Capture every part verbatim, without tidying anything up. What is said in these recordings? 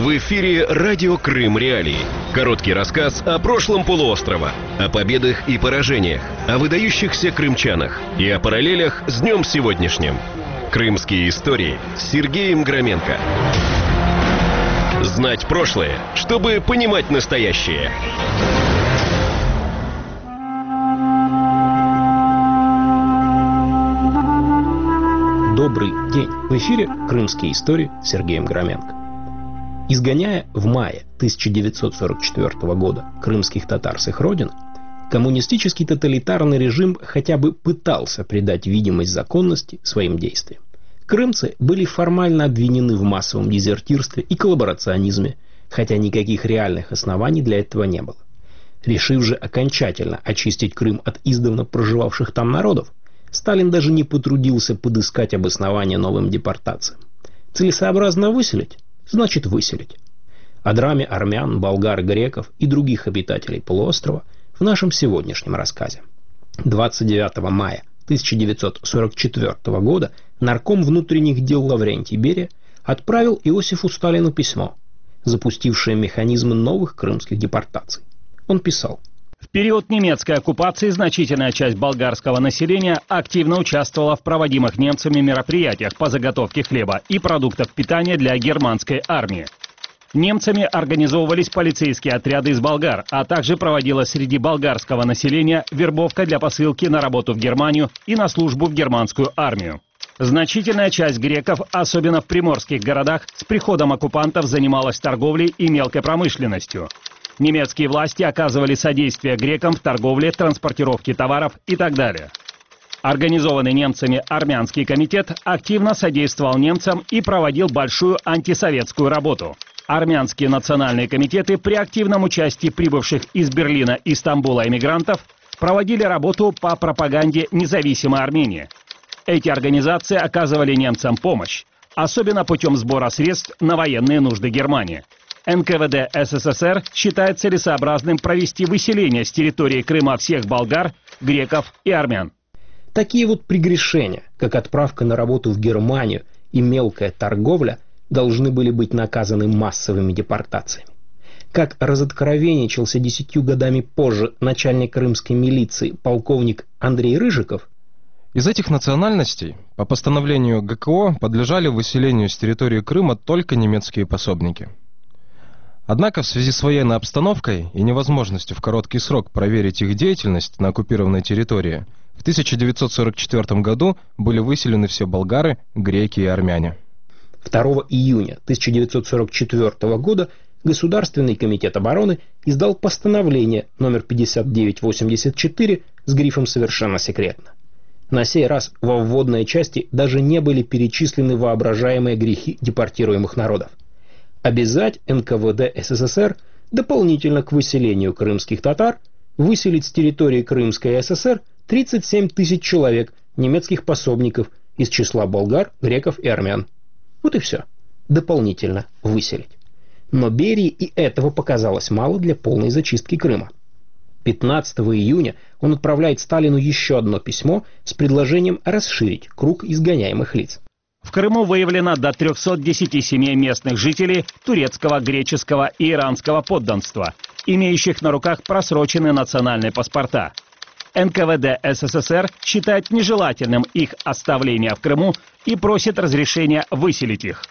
В эфире радио Крым Реалии. Короткий рассказ о прошлом полуострова, о победах и поражениях, о выдающихся крымчанах и о параллелях с днем сегодняшним. Крымские истории с Сергеем Громенко. Знать прошлое, чтобы понимать настоящее. Добрый день! В эфире «Крымские истории» с Сергеем Громенко. Изгоняя в мае тысяча девятьсот сорок четвёртого года крымских татар с их родины, коммунистический тоталитарный режим хотя бы пытался придать видимость законности своим действиям. Крымцы были формально обвинены в массовом дезертирстве и коллаборационизме, хотя никаких реальных оснований для этого не было. Решив же окончательно очистить Крым от издавна проживавших там народов, Сталин даже не потрудился подыскать обоснование новым депортациям. Целесообразно выселить? Значит выселить. О драме армян, болгар, греков и других обитателей полуострова в нашем сегодняшнем рассказе. двадцать девятого мая тысяча девятьсот сорок четвёртого года нарком внутренних дел Лаврентий Берия отправил Иосифу Сталину письмо, запустившее механизмы новых крымских депортаций. Он писал: В период немецкой оккупации значительная часть болгарского населения активно участвовала в проводимых немцами мероприятиях по заготовке хлеба и продуктов питания для германской армии. Немцами организовывались полицейские отряды из болгар, а также проводилась среди болгарского населения вербовка для посылки на работу в Германию и на службу в германскую армию. Значительная часть греков, особенно в приморских городах, с приходом оккупантов занималась торговлей и мелкой промышленностью. Немецкие власти оказывали содействие грекам в торговле, транспортировке товаров и так далее. Организованный немцами армянский комитет активно содействовал немцам и проводил большую антисоветскую работу. Армянские национальные комитеты при активном участии прибывших из Берлина и Стамбула эмигрантов проводили работу по пропаганде независимой Армении. Эти организации оказывали немцам помощь, особенно путем сбора средств на военные нужды Германии. эн ка вэ дэ эс эс эс эр считает целесообразным провести выселение с территории Крыма всех болгар, греков и армян. Такие вот прегрешения, как отправка на работу в Германию и мелкая торговля, должны были быть наказаны массовыми депортациями. Как разоткровенничался десятью годами позже начальник крымской милиции полковник Андрей Рыжиков, из этих национальностей по постановлению гэ ка о подлежали выселению с территории Крыма только немецкие пособники. Однако в связи с военной обстановкой и невозможностью в короткий срок проверить их деятельность на оккупированной территории, в тысяча девятьсот сорок четвёртом году были выселены все болгары, греки и армяне. второго июня тысяча девятьсот сорок четвёртого года Государственный комитет обороны издал постановление номер пятьдесят девять восемьдесят четыре с грифом «Совершенно секретно». На сей раз во вводной части даже не были перечислены воображаемые грехи депортируемых народов. Обязать эн ка вэ дэ эс эс эс эр дополнительно к выселению крымских татар выселить с территории Крымской эс эс эр тридцать семь тысяч человек немецких пособников из числа болгар, греков и армян. Вот и все. Дополнительно выселить. Но Берии и этого показалось мало для полной зачистки Крыма. пятнадцатого июня он отправляет Сталину еще одно письмо с предложением расширить круг изгоняемых лиц. В Крыму выявлено до трёхсот десяти семей местных жителей турецкого, греческого и иранского подданства, имеющих на руках просроченные национальные паспорта. эн ка вэ дэ эс эс эс эр считает нежелательным их оставление в Крыму и просит разрешения выселить их.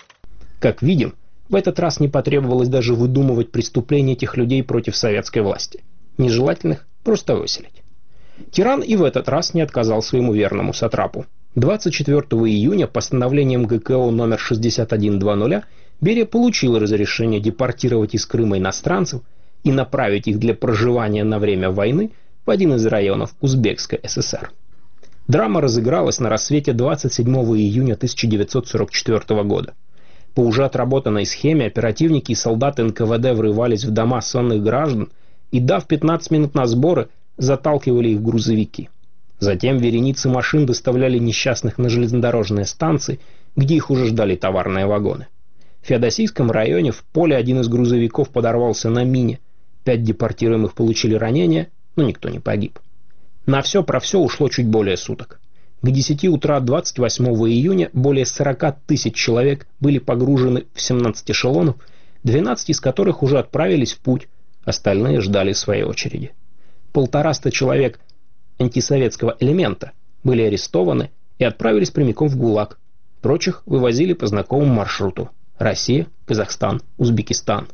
Как видим, в этот раз не потребовалось даже выдумывать преступления этих людей против советской власти. Нежелательных просто выселить. Тиран и в этот раз не отказал своему верному сатрапу. двадцать четвёртого июня постановлением гэ ка о номер шестьдесят один двадцать Берия получил разрешение депортировать из Крыма иностранцев и направить их для проживания на время войны в один из районов Узбекской эс эс эр. Драма разыгралась на рассвете двадцать седьмого июня тысяча девятьсот сорок четвёртого года. По уже отработанной схеме оперативники и солдаты эн ка вэ дэ врывались в дома сонных граждан и, дав пятнадцать минут на сборы, заталкивали их в грузовики. Затем вереницы машин доставляли несчастных на железнодорожные станции, где их уже ждали товарные вагоны. В Феодосийском районе в поле один из грузовиков подорвался на мине. Пять депортируемых получили ранения, но никто не погиб. На все про все ушло чуть более суток. К десяти утра двадцать восьмого июня более сорока тысяч человек были погружены в семнадцать эшелонов двенадцать из которых уже отправились в путь, остальные ждали своей очереди. Полтораста человек антисоветского элемента были арестованы и отправились прямиком в ГУЛАГ. Прочих вывозили по знакомому маршруту: Россия, Казахстан, Узбекистан.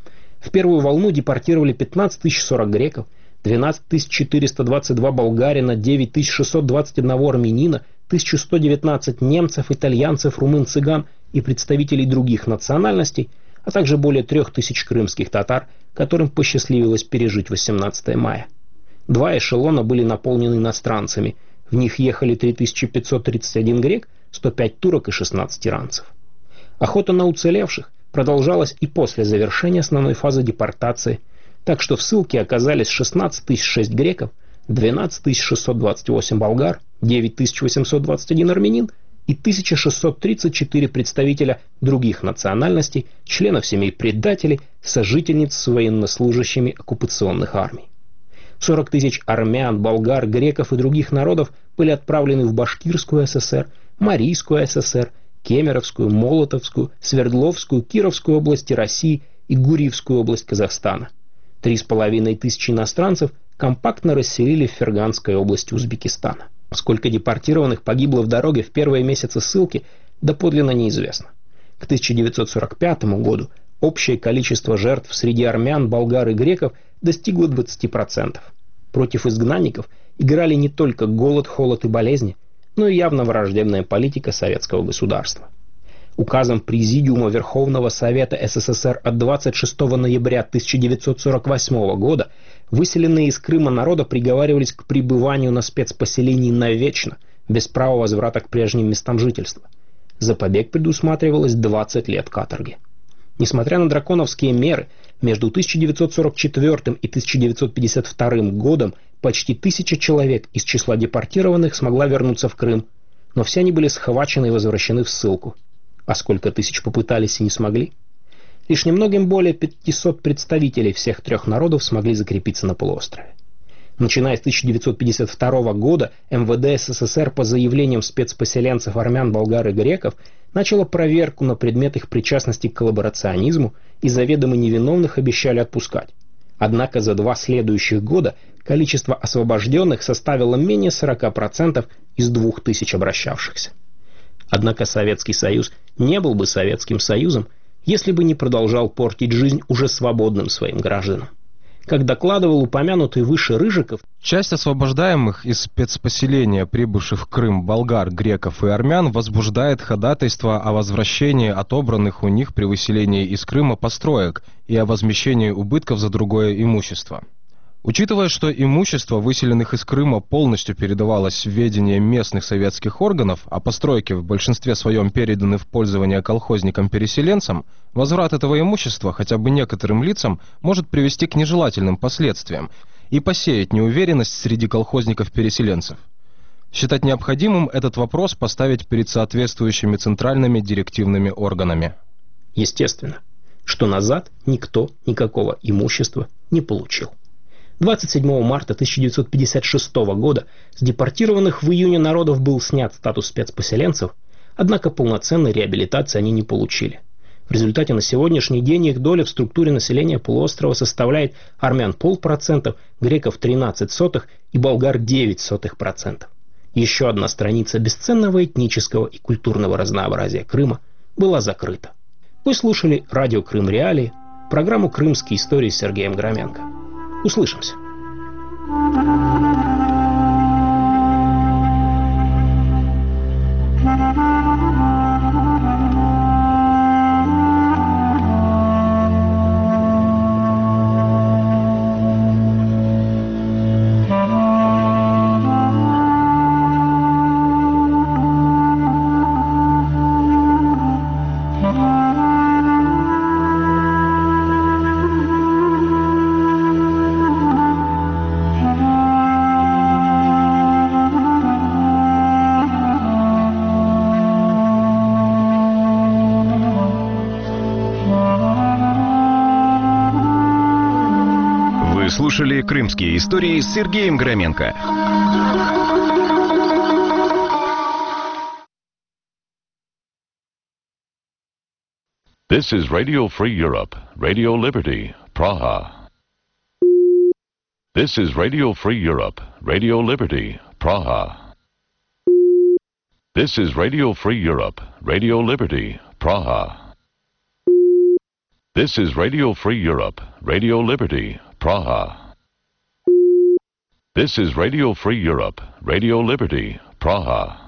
В первую волну депортировали пятнадцать тысяч сорок греков, двенадцать тысяч четыреста двадцать два болгарина, девять тысяч шестьсот двадцать один армянина, тысяча сто девятнадцать немцев, итальянцев, румын, цыган и представителей других национальностей, а также более трех тысяч крымских татар, которым посчастливилось пережить восемнадцатое мая. Два эшелона были наполнены иностранцами. В них ехали три тысячи пятьсот тридцать один грек, сто пять турок и шестнадцать иранцев. Охота на уцелевших продолжалась и после завершения основной фазы депортации, так что в ссылке оказались шестнадцать тысяч шесть греков, двенадцать тысяч шестьсот двадцать восемь болгар, девять тысяч восемьсот двадцать один армянин и тысяча шестьсот тридцать четыре представителя других национальностей, членов семей предателей, сожительниц с военнослужащими оккупационных армий. сорок тысяч армян, болгар, греков и других народов были отправлены в Башкирскую ССР, Марийскую ССР, Кемеровскую, Молотовскую, Свердловскую, Кировскую области России и Гурьевскую область Казахстана. Три с половиной тысячи иностранцев компактно расселили в Ферганской области Узбекистана. Сколько депортированных погибло в дороге в первые месяцы ссылки, доподлинно неизвестно. К тысяча девятьсот сорок пятому году общее количество жертв среди армян, болгар и греков достигло двадцати процентов. Против изгнанников играли не только голод, холод и болезни, но и явно враждебная политика советского государства. Указом Президиума Верховного Совета СССР от двадцать шестого ноября тысяча девятьсот сорок восьмого года выселенные из Крыма народа приговаривались к пребыванию на спецпоселении навечно, без права возврата к прежним местам жительства. За побег предусматривалось двадцать лет каторги. Несмотря на драконовские меры, между тысяча девятьсот сорок четвёртым и тысяча девятьсот пятьдесят вторым годом почти тысяча человек из числа депортированных смогла вернуться в Крым, но все они были схвачены и возвращены в ссылку. А сколько тысяч попытались и не смогли? Лишь немногим более пятисот представителей всех трех народов смогли закрепиться на полуострове. Начиная с тысяча девятьсот пятьдесят второго года эм вэ дэ СССР по заявлениям спецпоселенцев армян, болгар и греков начало проверку на предмет их причастности к коллаборационизму и заведомо невиновных обещали отпускать. Однако за два следующих года количество освобожденных составило менее сорока процентов из двух тысяч обращавшихся. Однако Советский Союз не был бы Советским Союзом, если бы не продолжал портить жизнь уже свободным своим гражданам. Как докладывал упомянутый выше Рыжиков, часть освобождаемых из спецпоселения, прибывших в Крым болгар, греков и армян, возбуждает ходатайство о возвращении отобранных у них при выселении из Крыма построек и о возмещении убытков за другое имущество. Учитывая, что имущество выселенных из Крыма полностью передавалось в ведение местных советских органов, а постройки в большинстве своем переданы в пользование колхозникам-переселенцам, возврат этого имущества хотя бы некоторым лицам может привести к нежелательным последствиям и посеять неуверенность среди колхозников-переселенцев. Считать необходимым этот вопрос поставить перед соответствующими центральными директивными органами. Естественно, что назад никто никакого имущества не получил. двадцать седьмого марта тысяча девятьсот пятьдесят шестого года с депортированных в июне народов был снят статус спецпоселенцев, однако полноценной реабилитации они не получили. В результате на сегодняшний день их доля в структуре населения полуострова составляет армян полпроцента, греков тринадцать сотых и болгар девять сотых процента. Еще одна страница бесценного этнического и культурного разнообразия Крыма была закрыта. Вы слушали радио Крым Реалии, программу «Крымские истории» с Сергеем Громенко. Услышимся. Слушали «Крымские истории» с Сергеем Громенко. This is Radio Free Europe, Radio Liberty, Praha. This is Radio Free Europe, Radio Liberty, Praha. This is Radio Free Europe, Radio Liberty, Praha. This is Radio Free Europe, Radio Liberty, Praha. This is Radio Free Europe, Radio Liberty, Praha.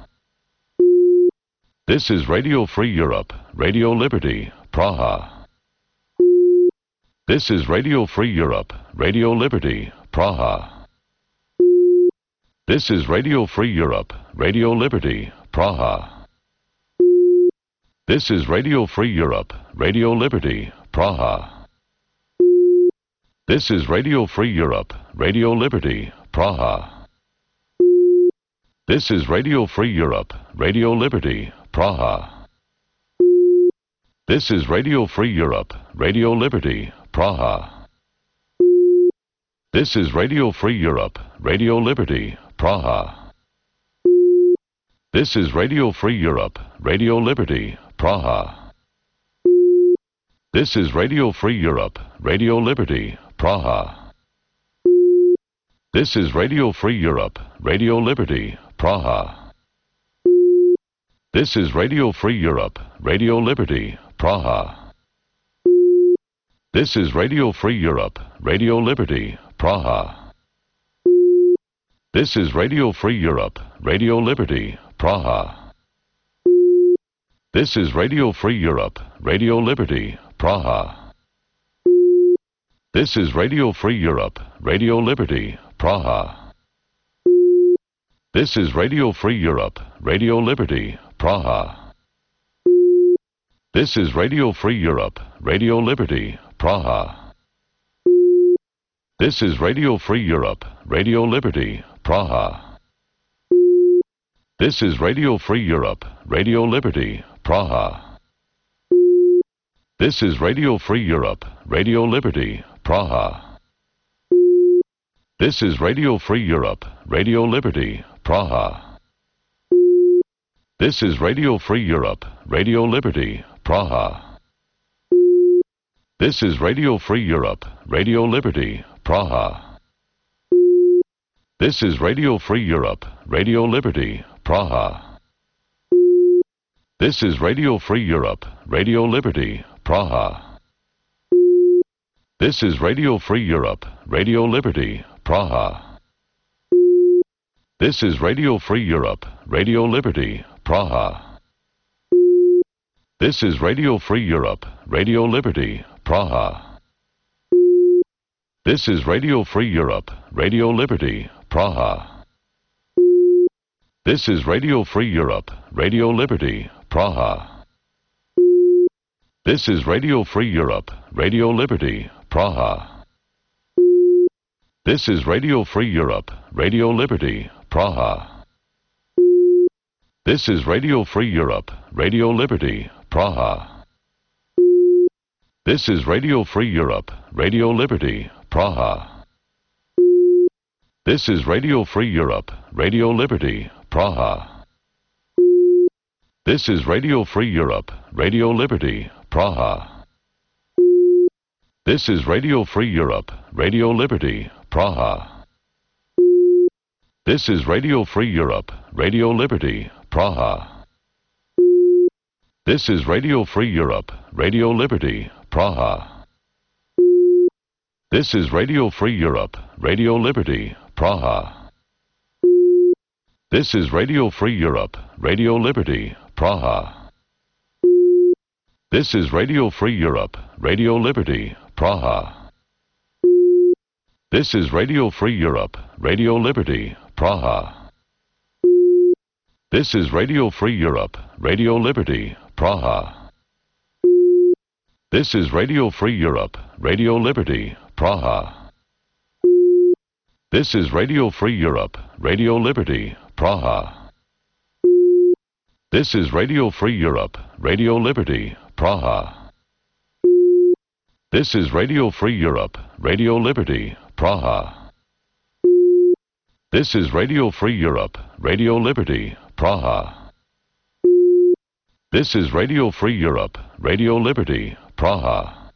This is Radio Free Europe, Radio Liberty, Praha. This is Radio Free Europe, Radio Liberty, Praha. This is Radio Free Europe, Radio Liberty, Praha. This is Radio Free Europe, Radio Liberty, Praha. This is Radio Free Europe, Radio Liberty, Praha. This is Radio Free Europe, Radio Liberty, Praha. This is Radio Free Europe, Radio Liberty, Praha. This is Radio Free Europe, Radio Liberty, Praha. This is Radio Free Europe, Radio Liberty, Praha. This is Radio Free Europe, Radio Liberty, Praha. This is Radio Free Europe, Radio Liberty, Praha. This is Radio Free Europe, Radio Liberty, Praha. This is Radio Free Europe, Radio Liberty, Praha. This is Radio Free Europe, Radio Liberty, Praha. This is Radio Free Europe, Radio Liberty, Praha. This is Radio Free Europe, Radio Liberty, Praha. This is Radio Free Europe, Radio Liberty, Praha. This is Radio Free Europe, Radio Liberty, Praha. This is Radio Free Europe, Radio Liberty, Praha. This is Radio Free Europe, Radio Liberty, Praha. This is Radio Free Europe, Radio Liberty, Praha. This is Radio Free Europe, Radio Liberty, Praha. This is Radio Free Europe, Radio Liberty, Praha. This is Radio Free Europe, Radio Liberty, Praha. This is Radio Free Europe, Radio Liberty, Praha. This is Radio Free Europe, Radio Liberty, Praha. This is Radio Free Europe, Radio Liberty, Praha. This is Radio Free Europe, Radio Liberty, Praha. This is Radio Free Europe, Radio Liberty, Praha. This is Radio Free Europe, Radio Liberty, Praha. This is Radio Free Europe, Radio Liberty, Praha. This is Radio Free Europe, Radio Liberty, Praha. This is Radio Free Europe, Radio Liberty, Praha. This is Radio Free Europe, Radio Liberty, Praha. This is Radio Free Europe, Radio Liberty, Praha. This is Radio Free Europe, Radio Liberty, Praha. This is Radio Free Europe, Radio Liberty, Praha. This is Radio Free Europe, Radio Liberty, Praha. This is Radio Free Europe, Radio Liberty, Praha. This is Radio Free Europe, Radio Liberty, Praha. This is Radio Free Europe, Radio Liberty, Praha. This is Radio Free Europe, Radio Liberty, Praha. This is Radio Free Europe, Radio Liberty, Praha. This is Radio Free Europe, Radio Liberty, Praha. This is Radio Free Europe, Radio Liberty, Praha. This is Radio Free Europe, Radio Liberty, Praha. This is Radio Free Europe, Radio Liberty, Praha. This is Radio Free Europe, Radio Liberty, Praha. This is Radio Free Europe, Radio Liberty, Praha. This is Radio Free Europe, Radio Liberty, Praha. This is Radio Free Europe, Radio Liberty, Praha.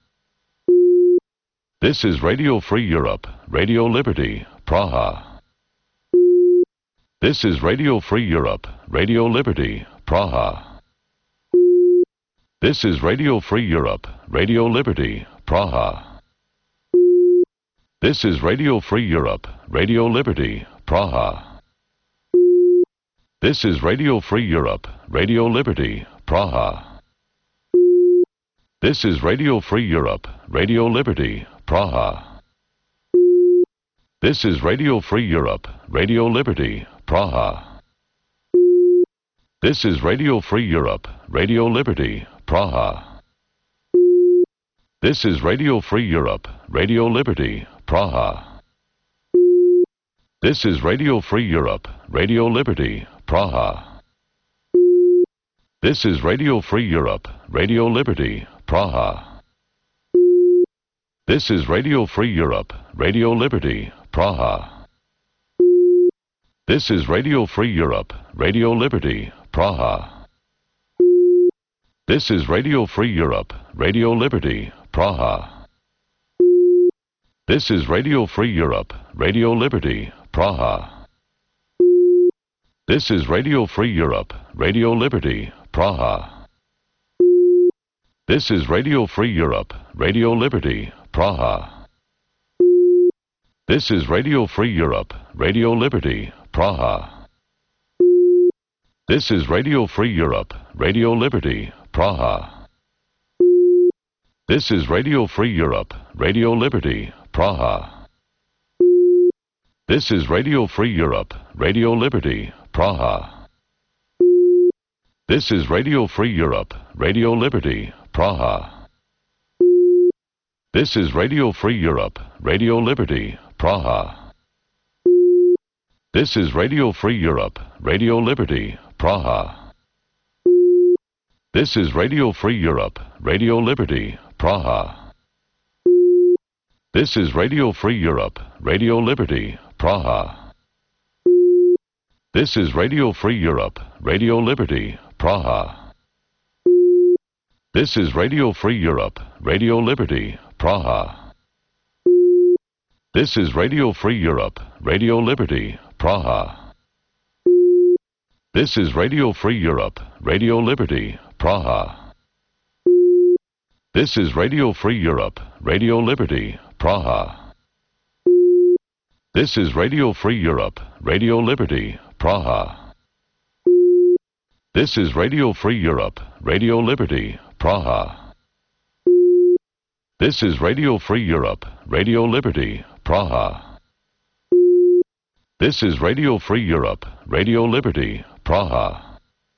This is Radio Free Europe, Radio Liberty, Praha. This is Radio Free Europe, Radio Liberty, Praha. This is Radio Free Europe, Radio Liberty, Praha. This is Radio Free Europe, Radio Liberty, Praha. This is Radio Free Europe, Radio Liberty, Praha. This is Radio Free Europe, Radio Liberty, Praha. This is Radio Free Europe, Radio Liberty, Praha. This is Radio Free Europe, Radio Liberty, Praha. This is Radio Free Europe, Radio Liberty, Praha. This is Radio Free Europe, Radio Liberty, Praha. This is Radio Free Europe, Radio Liberty, Praha. This is Radio Free Europe, Radio Liberty, Praha. This is Radio Free Europe, Radio Liberty, Praha. This is Radio Free Europe, Radio Liberty, Praha. This is Radio Free Europe, Radio Liberty, Praha. This is Radio Free Europe, Radio Liberty, Praha. This is Radio Free Europe, Radio Liberty, Praha. This is Radio Free Europe, Radio Liberty, Praha. This is Radio Free Europe, Radio Liberty, Praha. This is Radio Free Europe, Radio Liberty, Praha. This is Radio Free Europe, Radio Liberty, Praha. This is Radio Free Europe, Radio Liberty, Praha. This is Radio Free Europe, Radio Liberty, Praha. This is Radio Free Europe, Radio Liberty, Praha. This is Radio Free Europe, Radio Liberty, Praha. This is Radio Free Europe, Radio Liberty, Praha. This is Radio Free Europe, Radio Liberty, Praha. This is Radio Free Europe, Radio Liberty, Praha. This is Radio Free Europe, Radio Liberty, Praha. This is Radio Free Europe, Radio Liberty, Praha. This is Radio Free Europe, Radio Liberty, Praha. This is Radio Free Europe, Radio Liberty, Praha. This is Radio Free Europe, Radio Liberty, Praha. This is Radio Free Europe, Radio Liberty, Praha. This is Radio Free Europe, Radio Liberty, Praha.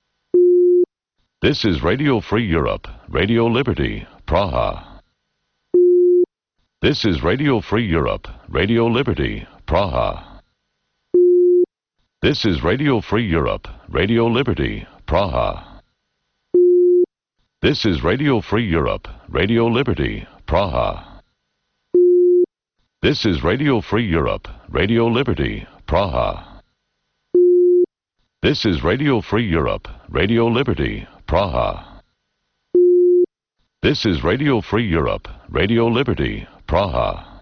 This is Radio Free Europe, Radio Liberty, Praha. This is Radio Free Europe, Radio Liberty, Praha. This is Radio Free Europe, Radio Liberty, Praha. This is Radio Free Europe, Radio Liberty, Praha. This is Radio Free Europe, Radio Liberty, Praha. This is Radio Free Europe, Radio Liberty, Praha. This is Radio Free Europe, Radio Liberty, Praha.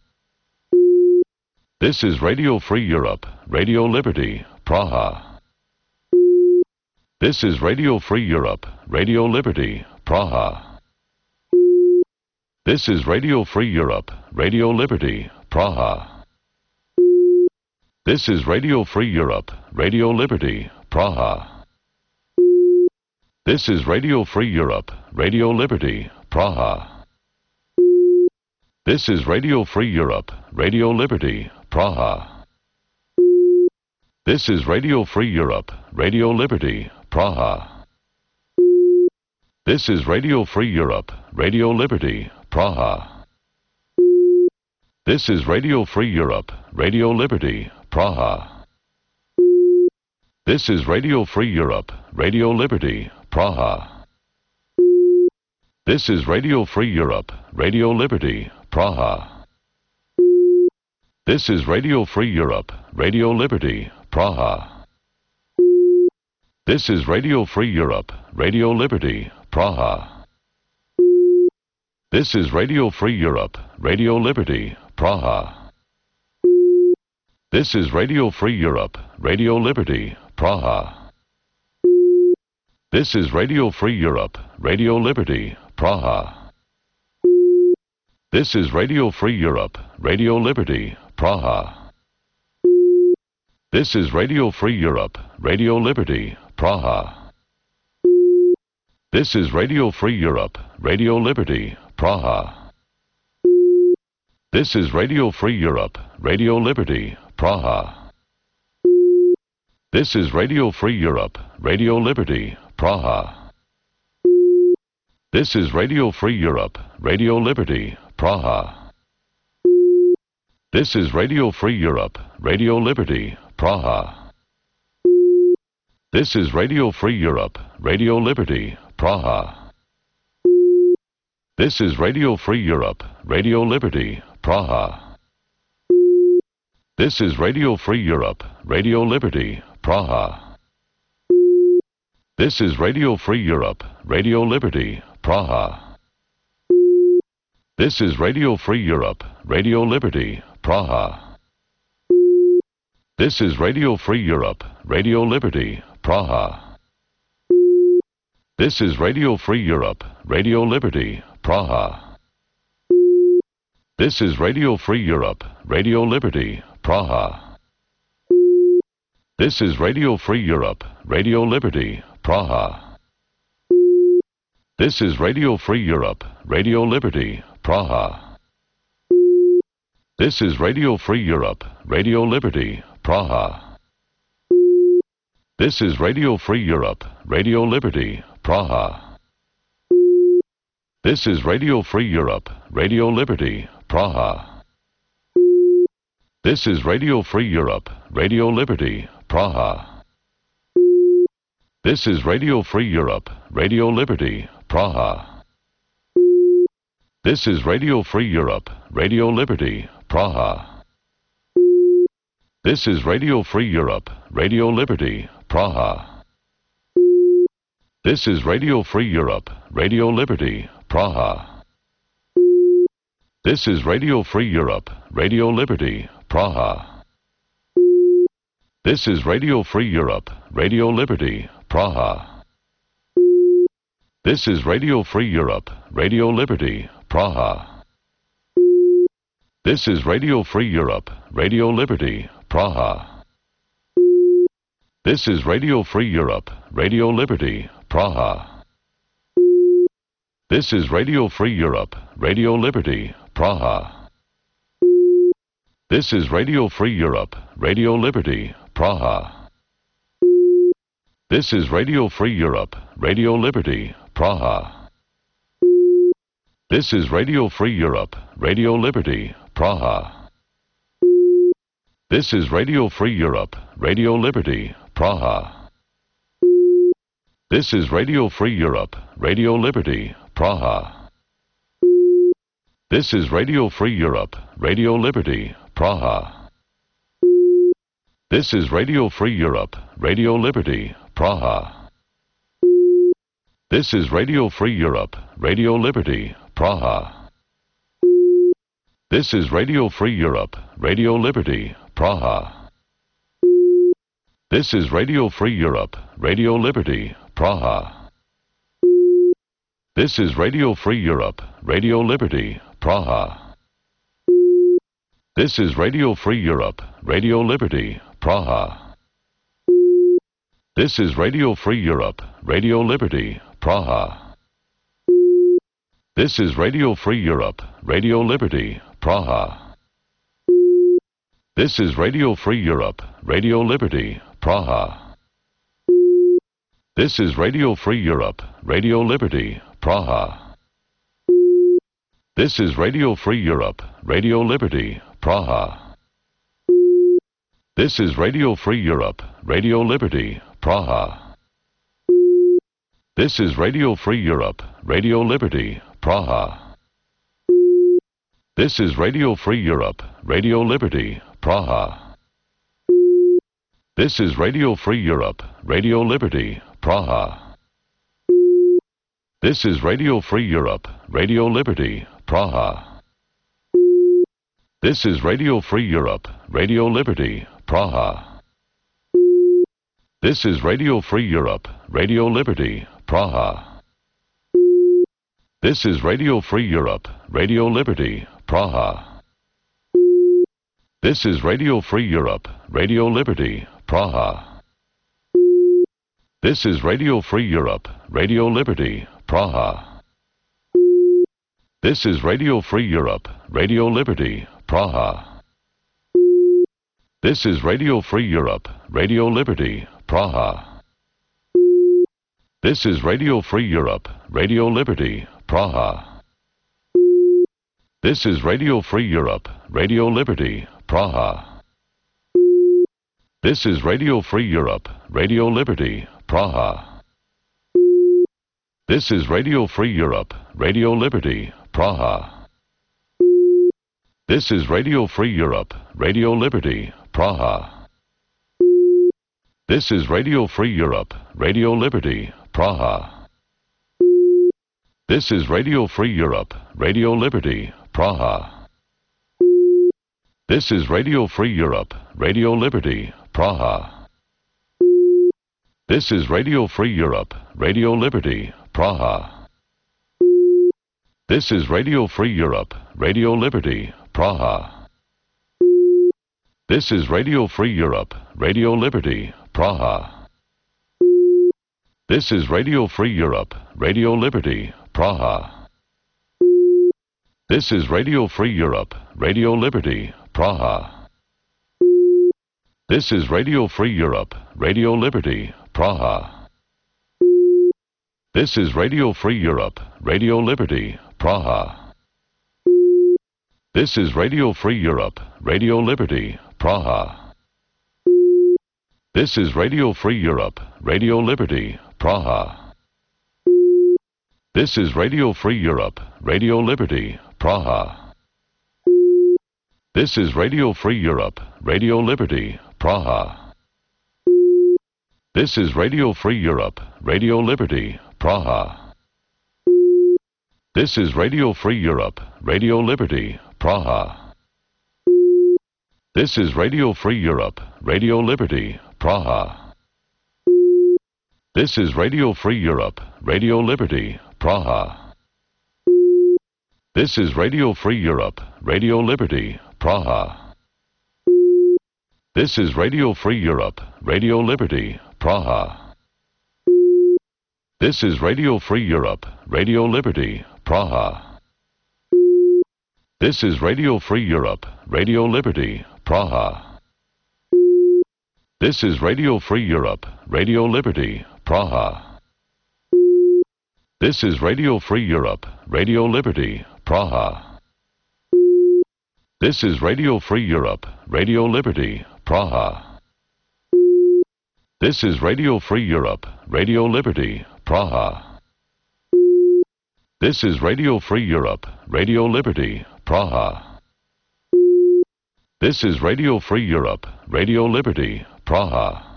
This is Radio Free Europe, Radio Liberty, Praha. This is Radio Free Europe, Radio Liberty, Praha. This is Radio Free Europe, Radio Liberty, Praha. This is Radio Free Europe, Radio Liberty, Praha. This is Radio Free Europe, Radio Liberty, Praha. This is Radio Free Europe, Radio Liberty, Praha. This is Radio Free Europe, Radio Liberty, Praha. This is Radio Free Europe, Radio Liberty, Praha. This is Radio Free Europe, Radio Liberty, Praha. This is Radio Free Europe, Radio Liberty, Praha. This is Radio Free Europe, Radio Liberty, Praha. This is Radio Free Europe, Radio Liberty, Praha. This is Radio Free Europe, Radio Liberty, Praha. This is Radio Free Europe, Radio Liberty, Praha. This is Radio Free Europe, Radio Liberty, Praha. This is Radio Free Europe, Radio Liberty, Praha. This is Radio Free Europe, Radio Liberty, Praha. This is Radio Free Europe, Radio Liberty, Praha. This is Radio Free Europe, Radio Liberty, Praha. This is Radio Free Europe, Radio Liberty, Praha. This is Radio Free Europe, Radio Liberty, Praha. This is Radio Free Europe, Radio Liberty, Praha. This is Radio Free Europe, Radio Liberty, Praha. This is Radio Free Europe, Radio Liberty, Praha. This is Radio Free Europe, Radio Liberty, Praha. This is Radio Free Europe, Radio Liberty, Praha. This is Radio Free Europe, Radio Liberty, Praha. This is Radio Free Europe, Radio Liberty, Praha. This is Radio Free Europe, Radio Liberty, Praha. This is Radio Free Europe, Radio Liberty, Praha. This is Radio Free Europe, Radio Liberty, Praha. This is Radio Free Europe, Radio Liberty, Praha. This is Radio Free Europe, Radio Liberty, Praha. This is Radio Free Europe, Radio Liberty, Praha. This is Radio Free Europe, Radio Liberty, Praha. This is Radio Free Europe, Radio Liberty, Praha. This is Radio Free Europe, Radio Liberty, Praha. This is Radio Free Europe, Radio Liberty, Praha. This is Radio Free Europe, Radio Liberty, Praha. This is Radio Free Europe, Radio Liberty, Praha. This is Radio Free Europe, Radio Liberty, Praha. This is Radio Free Europe, Radio Liberty, Praha. This is Radio Free Europe, Radio Liberty, Praha. This is Radio Free Europe, Radio Liberty, Praha. This is Radio Free Europe, Radio Liberty, Praha. This is Radio Free Europe, Radio Liberty, Praha. This is Radio Free Europe, Radio Liberty, Praha. This is Radio Free Europe, Radio Liberty, Praha. This is Radio Free Europe, Radio Liberty, Praha. This is Radio Free Europe, Radio Liberty, Praha. This is Radio Free Europe, Radio Liberty, Praha. This is Radio Free Europe, Radio Liberty, Praha. This is Radio Free Europe, Radio Liberty, Praha. This is Radio Free Europe, Radio Liberty, Praha. This is Radio Free Europe, Radio Liberty, Praha. This is Radio Free Europe, Radio Liberty, Praha. This is Radio Free Europe, Radio Liberty, Praha. This is Radio Free Europe, Radio Liberty, Praha. This is Radio Free Europe, Radio Liberty, Praha. This is Radio Free Europe, Radio Liberty, Praha. This is Radio Free Europe, Radio Liberty, Praha. This is Radio Free Europe, Radio Liberty, Praha. This is Radio Free Europe, Radio Liberty, Praha. This is Radio Free Europe, Radio Liberty, Praha. This is Radio Free Europe, Radio Liberty, Praha. This is Radio Free Europe, Radio Liberty, Praha. This is Radio Free Europe, Radio Liberty, Praha. This is Radio Free Europe, Radio Liberty, Praha. This is Radio Free Europe, Radio Liberty, Praha. This is Radio Free Europe, Radio Liberty, Praha. This is Radio Free Europe, Radio Liberty, Praha. This is Radio Free Europe, Radio Liberty, Praha. This is Radio Free Europe, Radio Liberty, Praha. This is Radio Free Europe, Radio Liberty, Praha. This is Radio Free Europe, Radio Liberty, Praha. This is Radio Free Europe, Radio Liberty, Praha. This is Radio Free Europe, Radio Liberty, Praha. This is Radio Free Europe, Radio Liberty, Praha. This is Radio Free Europe, Radio Liberty, Praha. This is Radio Free Europe, Radio Liberty, Praha. This is Radio Free Europe, Radio Liberty, Praha. This is Radio Free Europe, Radio Liberty, Praha. This is Radio Free Europe, Radio Liberty, Praha. This is Radio Free Europe, Radio Liberty, Praha. This is Radio Free Europe, Radio Liberty, Praha. This is Radio Free Europe, Radio Liberty, Praha. This is Radio Free Europe, Radio Liberty, Praha. This is Radio Free Europe, Radio Liberty, Praha. This is Radio Free Europe, Radio Liberty, Praha. This is Radio Free Europe, Radio Liberty, Praha. This is Radio Free Europe, Radio Liberty, Praha. This is Radio Free Europe, Radio Liberty, Praha. This is Radio Free Europe, Radio Liberty, Praha. This is Radio Free Europe, Radio Liberty, Praha. This is Radio Free Europe, Radio Liberty, Praha. This is Radio Free Europe, Radio Liberty, Praha. This is Radio Free Europe, Radio Liberty, Praha. This is Radio Free Europe, Radio Liberty, Praha. This is Radio Free Europe, Radio Liberty, Praha. This is Radio Free Europe, Radio Liberty, Praha. This is Radio Free Europe, Radio Liberty, Praha. This is Radio Free Europe, Radio Liberty, Praha. This is Radio Free Europe, Radio Liberty, Praha. This is Radio Free Europe, Radio Liberty, Praha. This is Radio Free Europe, Radio Liberty, Praha. This is Radio Free Europe, Radio Liberty, Praha. This is Radio Free Europe, Radio Liberty, Praha. This is Radio Free Europe, Radio Liberty, Praha. This is Radio Free Europe, Radio Liberty, Praha.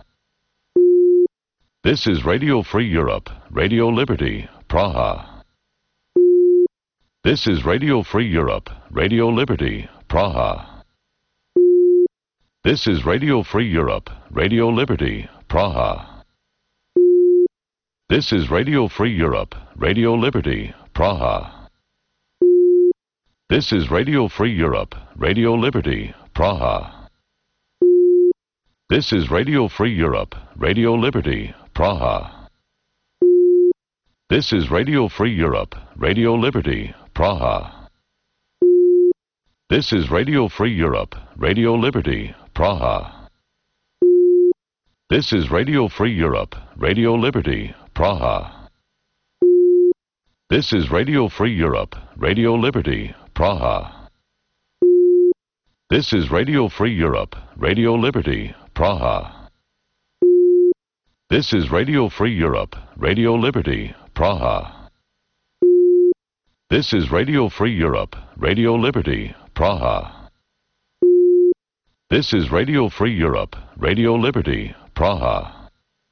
This is Radio Free Europe, Radio Liberty, Praha. This is Radio Free Europe, Radio Liberty, Praha. This is Radio Free Europe, Radio Liberty, Praha. This is Radio Free Europe, Radio Liberty, Praha. This is Radio Free Europe, Radio Liberty, Praha. This is Radio Free Europe, Radio Liberty, Praha. This is Radio Free Europe, Radio Liberty, Praha. This is Radio Free Europe, Radio Liberty, Praha. This is Radio Free Europe, Radio Liberty, Praha. This is Radio Free Europe, Radio Liberty, Praha. This is Radio Free Europe, Radio Liberty, Praha. This is Radio Free Europe, Radio Liberty, Praha. This is Radio Free Europe, Radio Liberty, Praha. This is Radio Free Europe, Radio Liberty, Praha.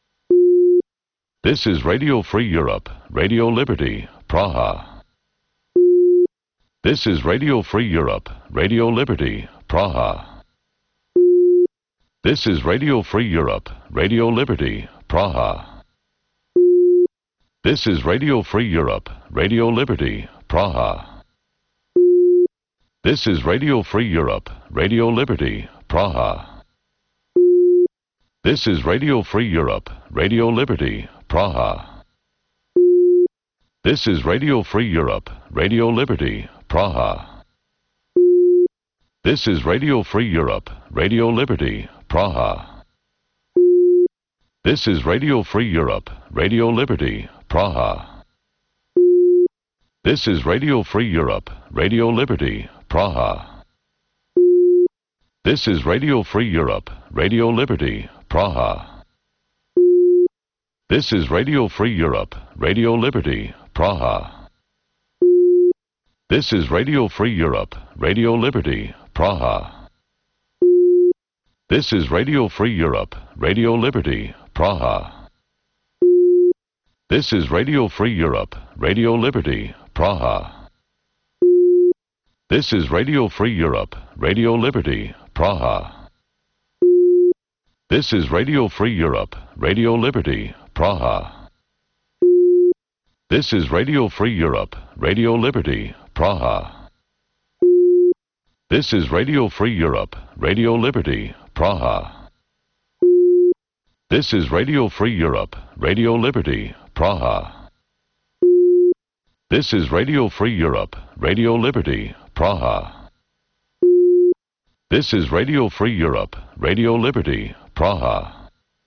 This is Radio Free Europe, Radio Liberty, Praha. This is Radio Free Europe, Radio Liberty, Praha. This is Radio Free Europe, Radio Liberty, Praha. This is Radio Free Europe, Radio Liberty, Praha. This is Radio Free Europe, Radio Liberty, Praha. This is Radio Free Europe, Radio Liberty, Praha. This is Radio Free Europe, Radio Liberty, Praha. This is Radio Free Europe, Radio Liberty, Praha. This is Radio Free Europe, Radio Liberty, Praha. This is Radio Free Europe, Radio Liberty, Praha. This is Radio Free Europe, Radio Liberty, Praha. This is Radio Free Europe, Radio Liberty, Praha. This is Radio Free Europe, Radio Liberty, Praha. This is Radio Free Europe, Radio Liberty, Praha. This is Radio Free Europe, Radio Liberty, Praha. This is Radio Free Europe, Radio Liberty, Praha. This is Radio Free Europe, Radio Liberty, Praha. This is Radio Free Europe, Radio Liberty, Praha. This is Radio Free Europe, Radio Liberty, Praha. This is Radio Free Europe, Radio Liberty, Praha. This is Radio Free Europe, Radio Liberty, Praha. This is Radio Free Europe, Radio Liberty, Praha.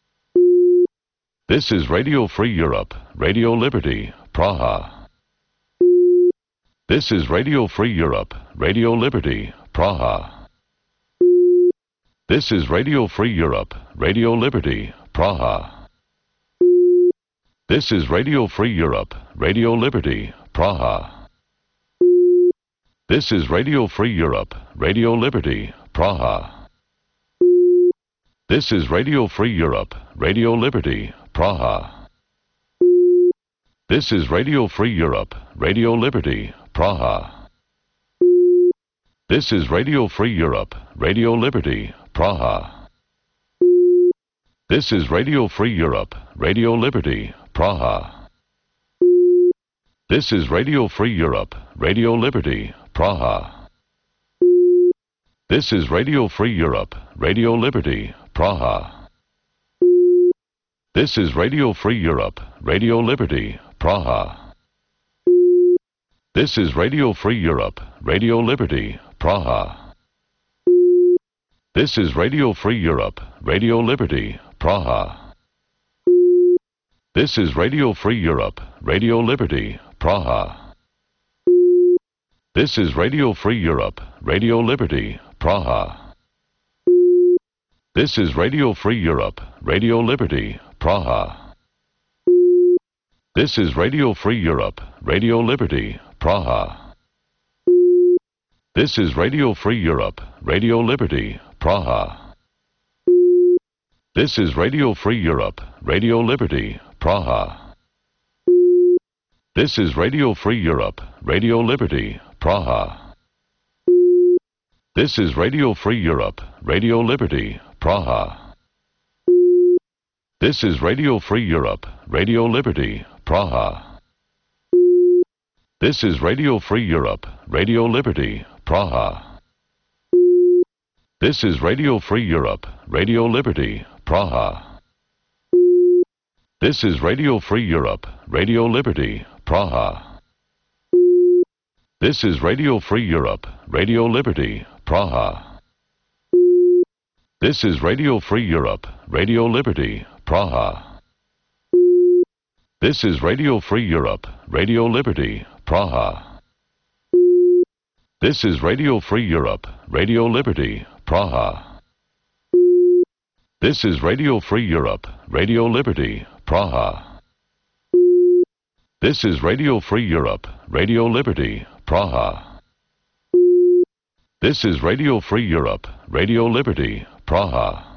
This is Radio Free Europe, Radio Liberty, Praha. This is Radio Free Europe, Radio Liberty, Praha. This is Radio Free Europe, Radio Liberty, Praha. This is Radio Free Europe, Radio Liberty, Praha. This is Radio Free Europe, Radio Liberty, Praha. This is Radio Free Europe, Radio Liberty, Praha. This is Radio Free Europe, Radio Liberty, Praha. This is Radio Free Europe, Radio Liberty, Praha. This is Radio Free Europe, Radio Liberty, Praha. This is Radio Free Europe, Radio Liberty, Praha. This is Radio Free Europe, Radio Liberty, Praha. This is Radio Free Europe, Radio Liberty, Praha. This is Radio Free Europe, Radio Liberty, Praha. This is Radio Free Europe, Radio Liberty, Praha. This is Radio Free Europe, Radio Liberty, Praha. This is Radio Free Europe, Radio Liberty, Praha. This is Radio Free Europe, Radio Liberty, Praha. This is Radio Free Europe, Radio Liberty, Praha. This is Radio Free Europe, Radio Liberty, Praha. This is Radio Free Europe, Radio Liberty, Praha. This is Radio Free Europe, Radio Liberty, Praha. This is Radio Free Europe, Radio Liberty, Praha. This is Radio Free Europe, Radio Liberty, Praha. This is Radio Free Europe, Radio Liberty, Praha. This is Radio Free Europe, Radio Liberty, Praha. This is Radio Free Europe, Radio Liberty, Praha. This is Radio Free Europe, Radio Liberty, Praha. This is Radio Free Europe, Radio Liberty, Praha. This is Radio Free Europe, Radio Liberty, Praha. This is Radio Free Europe, Radio Liberty, Praha. This is Radio Free Europe, Radio Liberty, Praha. This is Radio Free Europe, Radio Liberty, Praha. This is Radio Free Europe, Radio Liberty, Praha.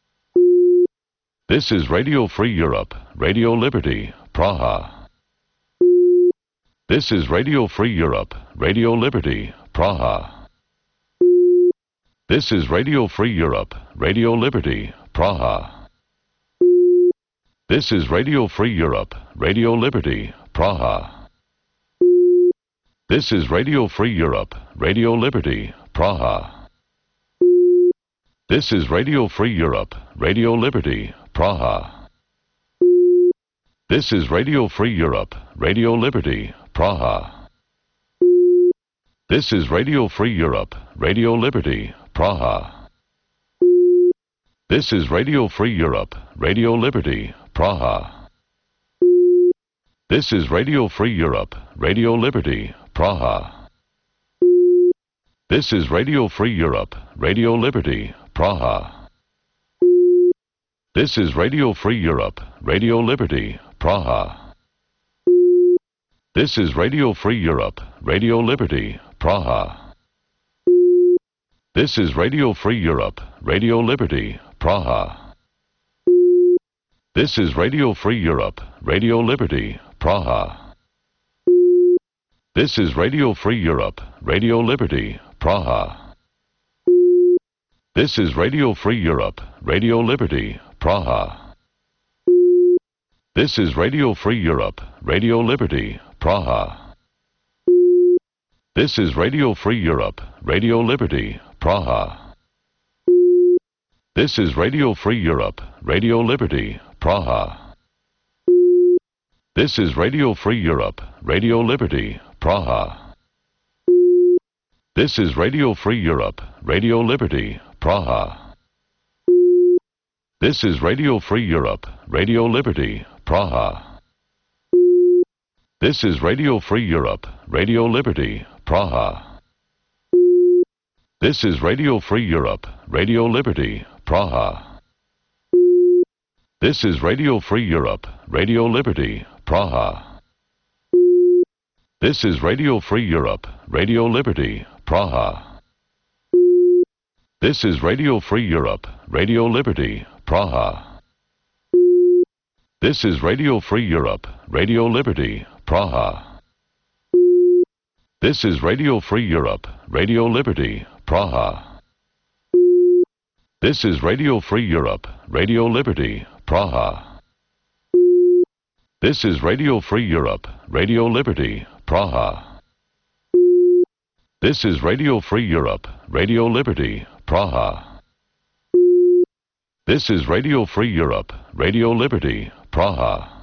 This is Radio Free Europe, Radio Liberty, Praha. This is Radio Free Europe, Radio Liberty, Praha. This is Radio Free Europe, Radio Liberty, Praha. This is Radio Free Europe, Radio Liberty, Praha. This is Radio Free Europe, Radio Liberty, Praha. This is Radio Free Europe, Radio Liberty, Praha. This is Radio Free Europe, Radio Liberty, Praha. This is Radio Free Europe, Radio Liberty, Praha. This is Radio Free Europe, Radio Liberty, Praha. This is Radio Free Europe, Radio Liberty, Praha. This is Radio Free Europe, Radio Liberty, Praha. This is Radio Free Europe, Radio Liberty, Praha. This is Radio Free Europe, Radio Liberty, Praha. This is Radio Free Europe, Radio Liberty, Praha. This is Radio Free Europe, Radio Liberty, Praha. This is Radio Free Europe, Radio Liberty, Praha. This is Radio Free Europe, Radio Liberty, Praha. This is Radio Free Europe, Radio Liberty, Praha. This is Radio Free Europe, Radio Liberty, Praha. This is Radio Free Europe, Radio Liberty, Praha. This is Radio Free Europe, Radio Liberty, Praha. This is Radio Free Europe, Radio Liberty, Praha. This is Radio Free Europe, Radio Liberty, Praha. This is Radio Free Europe, Radio Liberty, Praha. This is Radio Free Europe, Radio Liberty, Praha. This is Radio Free Europe, Radio Liberty, Praha. This is Radio Free Europe, Radio Liberty, Praha. This is Radio Free Europe, Radio Liberty, Praha. This is Radio Free Europe, Radio Liberty, Praha. This is Radio Free Europe, Radio Liberty, Praha. This is Radio Free Europe, Radio Liberty, Praha. This is Radio Free Europe, Radio Liberty, Praha. This is Radio Free Europe, Radio Liberty, Praha. This is Radio Free Europe, Radio Liberty, Praha.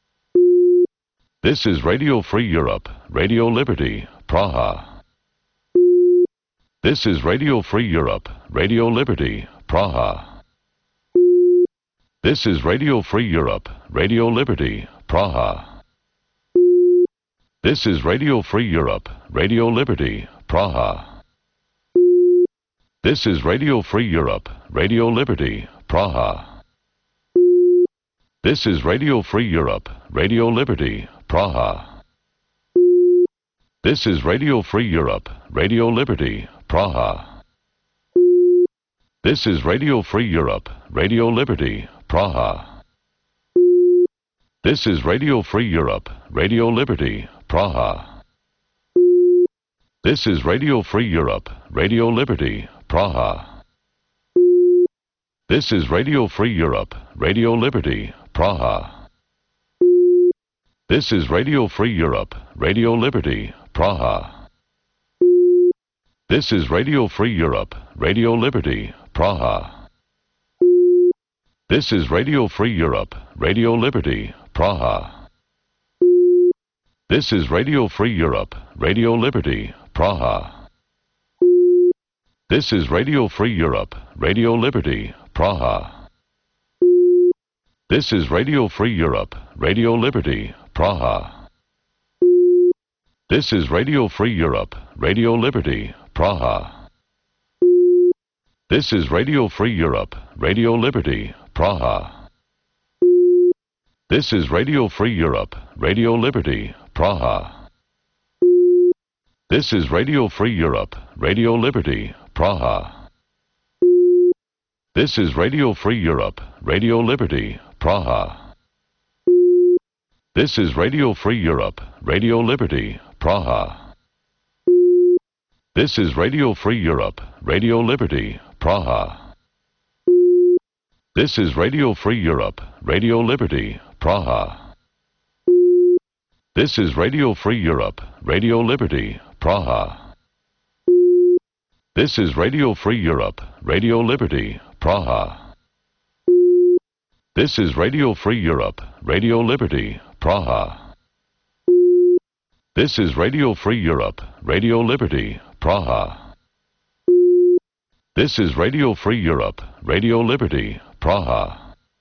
This is Radio Free Europe, Radio Liberty, Praha. This is Radio Free Europe, Radio Liberty, Praha. This is Radio Free Europe, Radio Liberty, Praha. This is Radio Free Europe, Radio Liberty, Praha. This is Radio Free Europe, Radio Liberty, Praha. This is Radio Free Europe, Radio Liberty, Praha. This is Radio Free Europe, Radio Liberty, Praha. This is Radio Free Europe, Radio Liberty, Praha. This is Radio Free Europe, Radio Liberty, Praha. This is Radio Free Europe, Radio Liberty, Praha. This is Radio Free Europe, Radio Liberty, Praha. This is Radio Free Europe, Radio Liberty, Praha. This is Radio Free Europe, Radio Liberty, Praha. This is Radio Free Europe, Radio Liberty, Praha. This is Radio Free Europe, Radio Liberty, Praha. This is Radio Free Europe, Radio Liberty, Praha. This is Radio Free Europe, Radio Liberty, Praha. This is Radio Free Europe, Radio Liberty, Praha. This is Radio Free Europe, Radio Liberty, Praha. This is Radio Free Europe, Radio Liberty, Praha. This is Radio Free Europe, Radio Liberty, Praha. This is Radio Free Europe, Radio Liberty, Praha. This is Radio Free Europe, Radio Liberty, Praha. This is Radio Free Europe, Radio Liberty, Praha. This is Radio Free Europe, Radio Liberty, Praha. This is Radio Free Europe, Radio Liberty, Praha. This is Radio Free Europe, Radio Liberty, Praha. This is Radio Free Europe, Radio Liberty, Praha. This is Radio Free Europe, Radio Liberty, Praha. This is Radio Free Europe, Radio Liberty, Praha.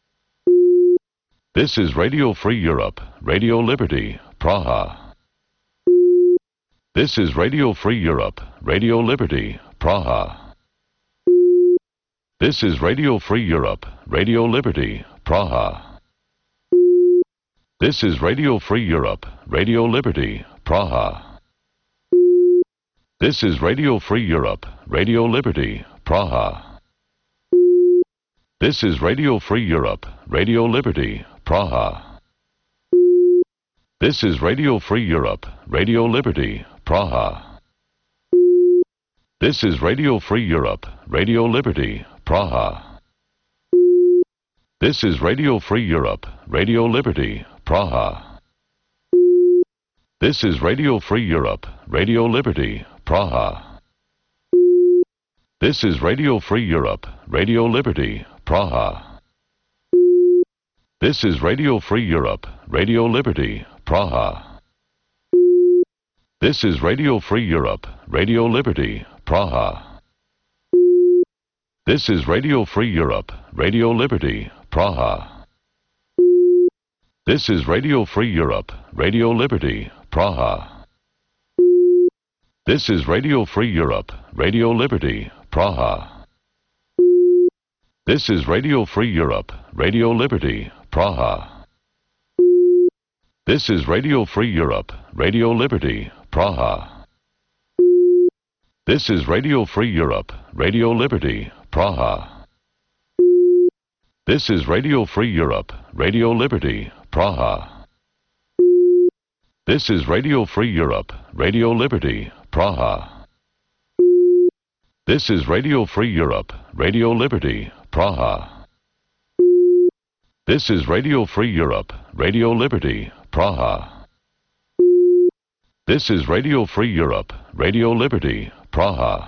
This is Radio Free Europe, Radio Liberty, Praha. This is Radio Free Europe, Radio Liberty, Praha. This is Radio Free Europe, Radio Liberty, Praha. This is Radio Free Europe, Radio Liberty, Praha. This is Radio Free Europe, Radio Liberty, Praha. This is Radio Free Europe, Radio Liberty, Praha. This is Radio Free Europe, Radio Liberty, Praha. This is Radio Free Europe, Radio Liberty, Praha. This is Radio Free Europe, Radio Liberty, Praha. This is Radio Free Europe, Radio Liberty, Praha. This is Radio Free Europe, Radio Liberty, Praha. This is Radio Free Europe, Radio Liberty, Praha. This is Radio Free Europe, Radio Liberty, Praha. This is Radio Free Europe, Radio Liberty, Praha. This is Radio Free Europe, Radio Liberty, Praha. This is Radio Free Europe, Radio Liberty, Praha. This is Radio Free Europe, Radio Liberty, Praha. This is Radio Free Europe, Radio Liberty, Praha. This is Radio Free Europe, Radio Liberty, Praha. This is Radio Free Europe, Radio Liberty, Praha. This is Radio Free Europe, Radio Liberty, Praha. This is Radio Free Europe, Radio Liberty, Praha. This is Radio Free Europe, Radio Liberty, Praha. This is Radio Free Europe, Radio Liberty, Praha.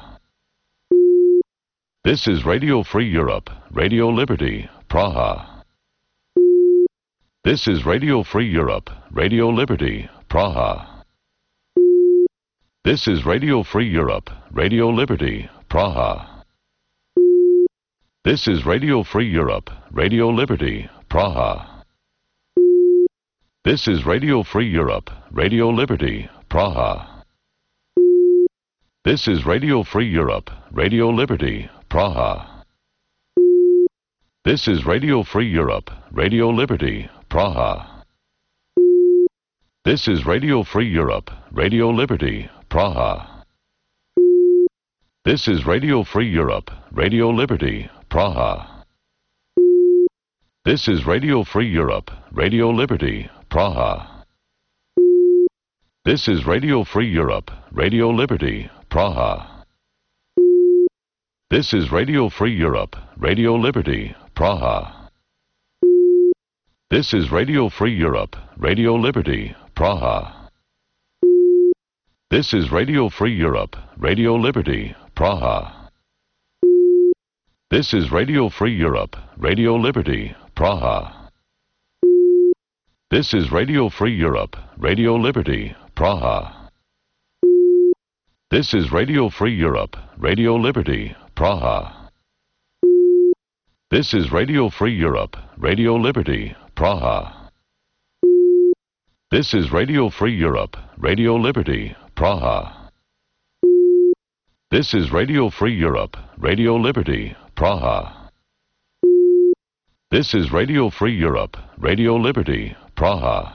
This is Radio Free Europe, Radio Liberty, Praha. This is Radio Free Europe, Radio Liberty, Praha. This is Radio Free Europe, Radio Liberty, Praha. This is Radio Free Europe, Radio Liberty, Praha. This is Radio Free Europe, Radio Liberty, Praha. This is Radio Free Europe, Radio Liberty, Praha. This is Radio Free Europe, Radio Liberty, Praha. This is Radio Free Europe, Radio Liberty, Praha. This is Radio Free Europe, Radio Liberty, Praha. This is Radio Free Europe, Radio Liberty, Praha. This is Radio Free Europe, Radio Liberty, Praha. This is Radio Free Europe, Radio Liberty, Praha. This is Radio Free Europe, Radio Liberty, Praha. This is Radio Free Europe, Radio Liberty, Praha. This is Radio Free Europe, Radio Liberty, Praha. This is Radio Free Europe, Radio Liberty, Praha. This is Radio Free Europe, Radio Liberty, Praha. This is Radio Free Europe, Radio Liberty, Praha. This is Radio Free Europe, Radio Liberty, Praha. This is Radio Free Europe, Radio Liberty, Praha. This is Radio Free Europe, Radio Liberty, Praha.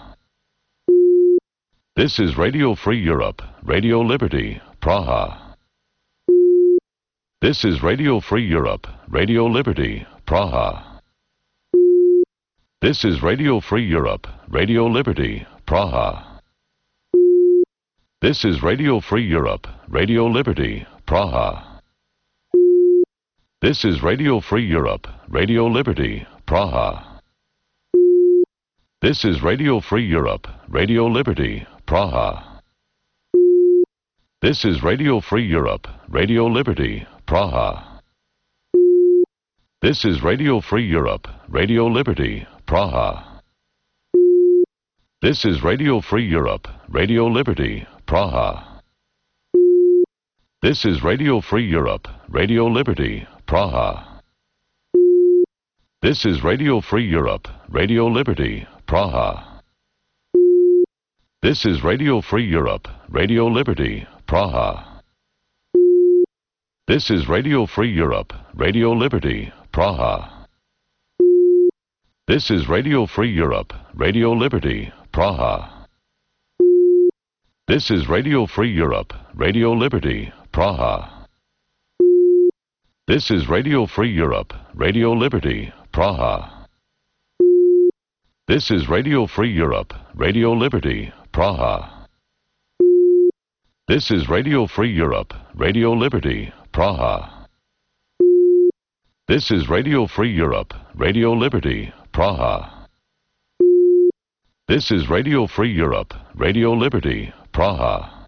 This is Radio Free Europe, Radio Liberty, Praha. This is Radio Free Europe, Radio Liberty, Praha. This is Radio Free Europe, Radio Liberty, Praha. This is Radio Free Europe, Radio Liberty, Praha. This is Radio Free Europe, Radio Liberty, Praha. This is Radio Free Europe, Radio Liberty, Praha. This is Radio Free Europe, Radio Liberty, Praha. This is Radio Free Europe, Radio Liberty, Praha. This is Radio Free Europe, Radio Liberty, Praha. This is Radio Free Europe, Radio Liberty, Praha. This is Radio Free Europe, Radio Liberty, Praha. This is Radio Free Europe, Radio Liberty, Praha. This is Radio Free Europe, Radio Liberty, Praha. This is Radio Free Europe, Radio Liberty, Praha. This is Radio Free Europe, Radio Liberty, Praha. This is Radio Free Europe, Radio Liberty, Praha. This is Radio Free Europe, Radio Liberty, Praha. This is Radio Free Europe, Radio Liberty, Praha. This is Radio Free Europe, Radio Liberty, Praha. This is Radio Free Europe, Radio Liberty, Praha.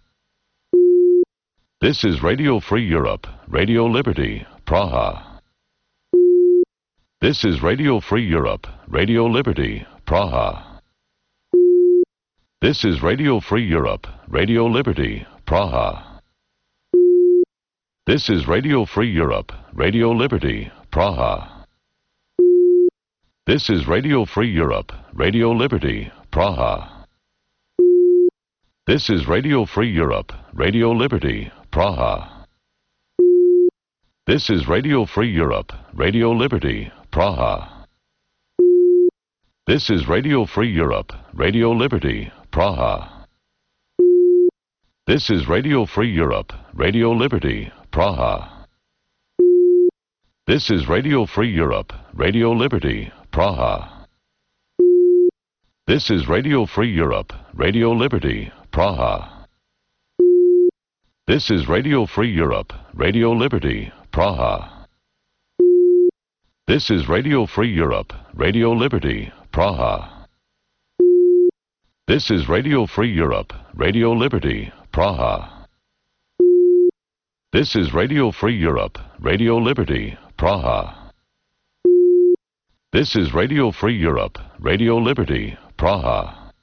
This is Radio Free Europe, Radio Liberty, Praha. This is Radio Free Europe, Radio Liberty, Praha. This is Radio Free Europe, Radio Liberty, Praha. This is Radio Free Europe, Radio Liberty, Praha. This is Radio Free Europe, Radio Liberty, Praha. This is Radio Free Europe, Radio Liberty, Praha. This is Radio Free Europe, Radio Liberty, Praha. This is Radio Free Europe, Radio Liberty, Praha. This is Radio Free Europe, Radio Liberty, Praha. This is Radio Free Europe, Radio Liberty, Praha. This is Radio Free Europe, Radio Liberty, Praha. This is Radio Free Europe, Radio Liberty, Praha. This is Radio Free Europe, Radio Liberty, Praha. This is Radio Free Europe, Radio Liberty, Praha. This is Radio Free Europe, Radio Liberty, Praha. This is Radio Free Europe, Radio Liberty, Praha.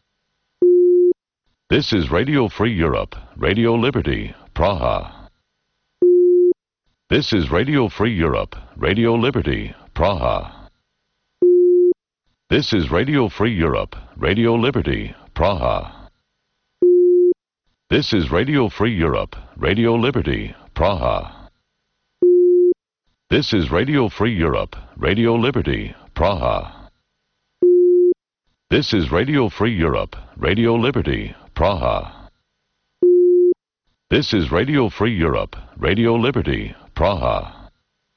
This is Radio Free Europe, Radio Liberty, Praha. This is Radio Free Europe, Radio Liberty, Praha. This is Radio Free Europe, Radio Liberty, Praha. This is Radio Free Europe, Radio Liberty, Praha. This is Radio Free Europe, Radio Liberty, Praha. This is Radio Free Europe, Radio Liberty, Praha. This is Radio Free Europe, Radio Liberty, Praha.